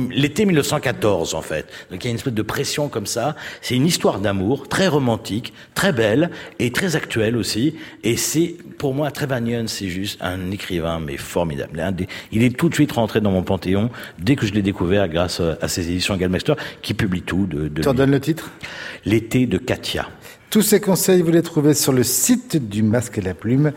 1914 en fait. Donc il y a une espèce de pression comme ça. C'est une histoire d'amour très romantique, très belle et très actuelle aussi. Et c'est pour moi Trevannion, c'est juste un écrivain mais formidable. Il est tout de suite rentré dans mon panthéon dès que je l'ai découvert grâce à ces éditions Gallmeister qui publient tout de Tu en donnes le titre ? L'été de Katia. Tous ces conseils, vous les trouvez sur le site du Masque et la Plume.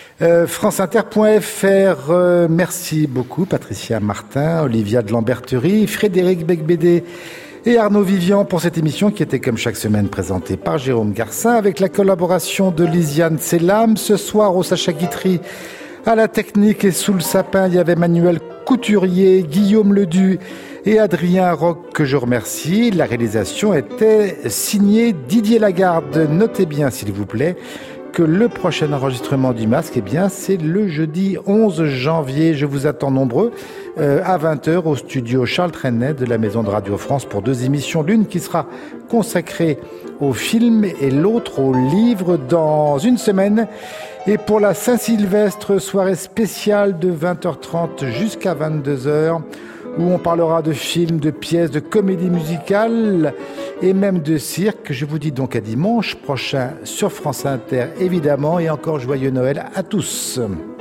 franceinter.fr. Merci beaucoup Patricia Martin, Olivia de Lamberterie, Frédéric Becbédé et Arnaud Vivian pour cette émission qui était comme chaque semaine présentée par Jérôme Garcin avec la collaboration de Lisiane Selam. Ce soir au Sacha Guitry à la technique et sous le sapin, il y avait Manuel Couturier, Guillaume Ledu et Adrien Roch que je remercie. La réalisation était signée Didier Lagarde. Notez bien s'il vous plaît que le prochain enregistrement du Masque, eh bien, c'est le jeudi 11 janvier. Je vous attends nombreux à 20h au studio Charles Trenet de la Maison de Radio France pour 2 émissions. L'une qui sera consacrée au film et l'autre au livre dans une semaine. Et pour la Saint-Sylvestre, soirée spéciale de 20h30 jusqu'à 22h, où on parlera de films, de pièces, de comédies musicales et même de cirque. Je vous dis donc à dimanche prochain sur France Inter, évidemment, et encore joyeux Noël à tous.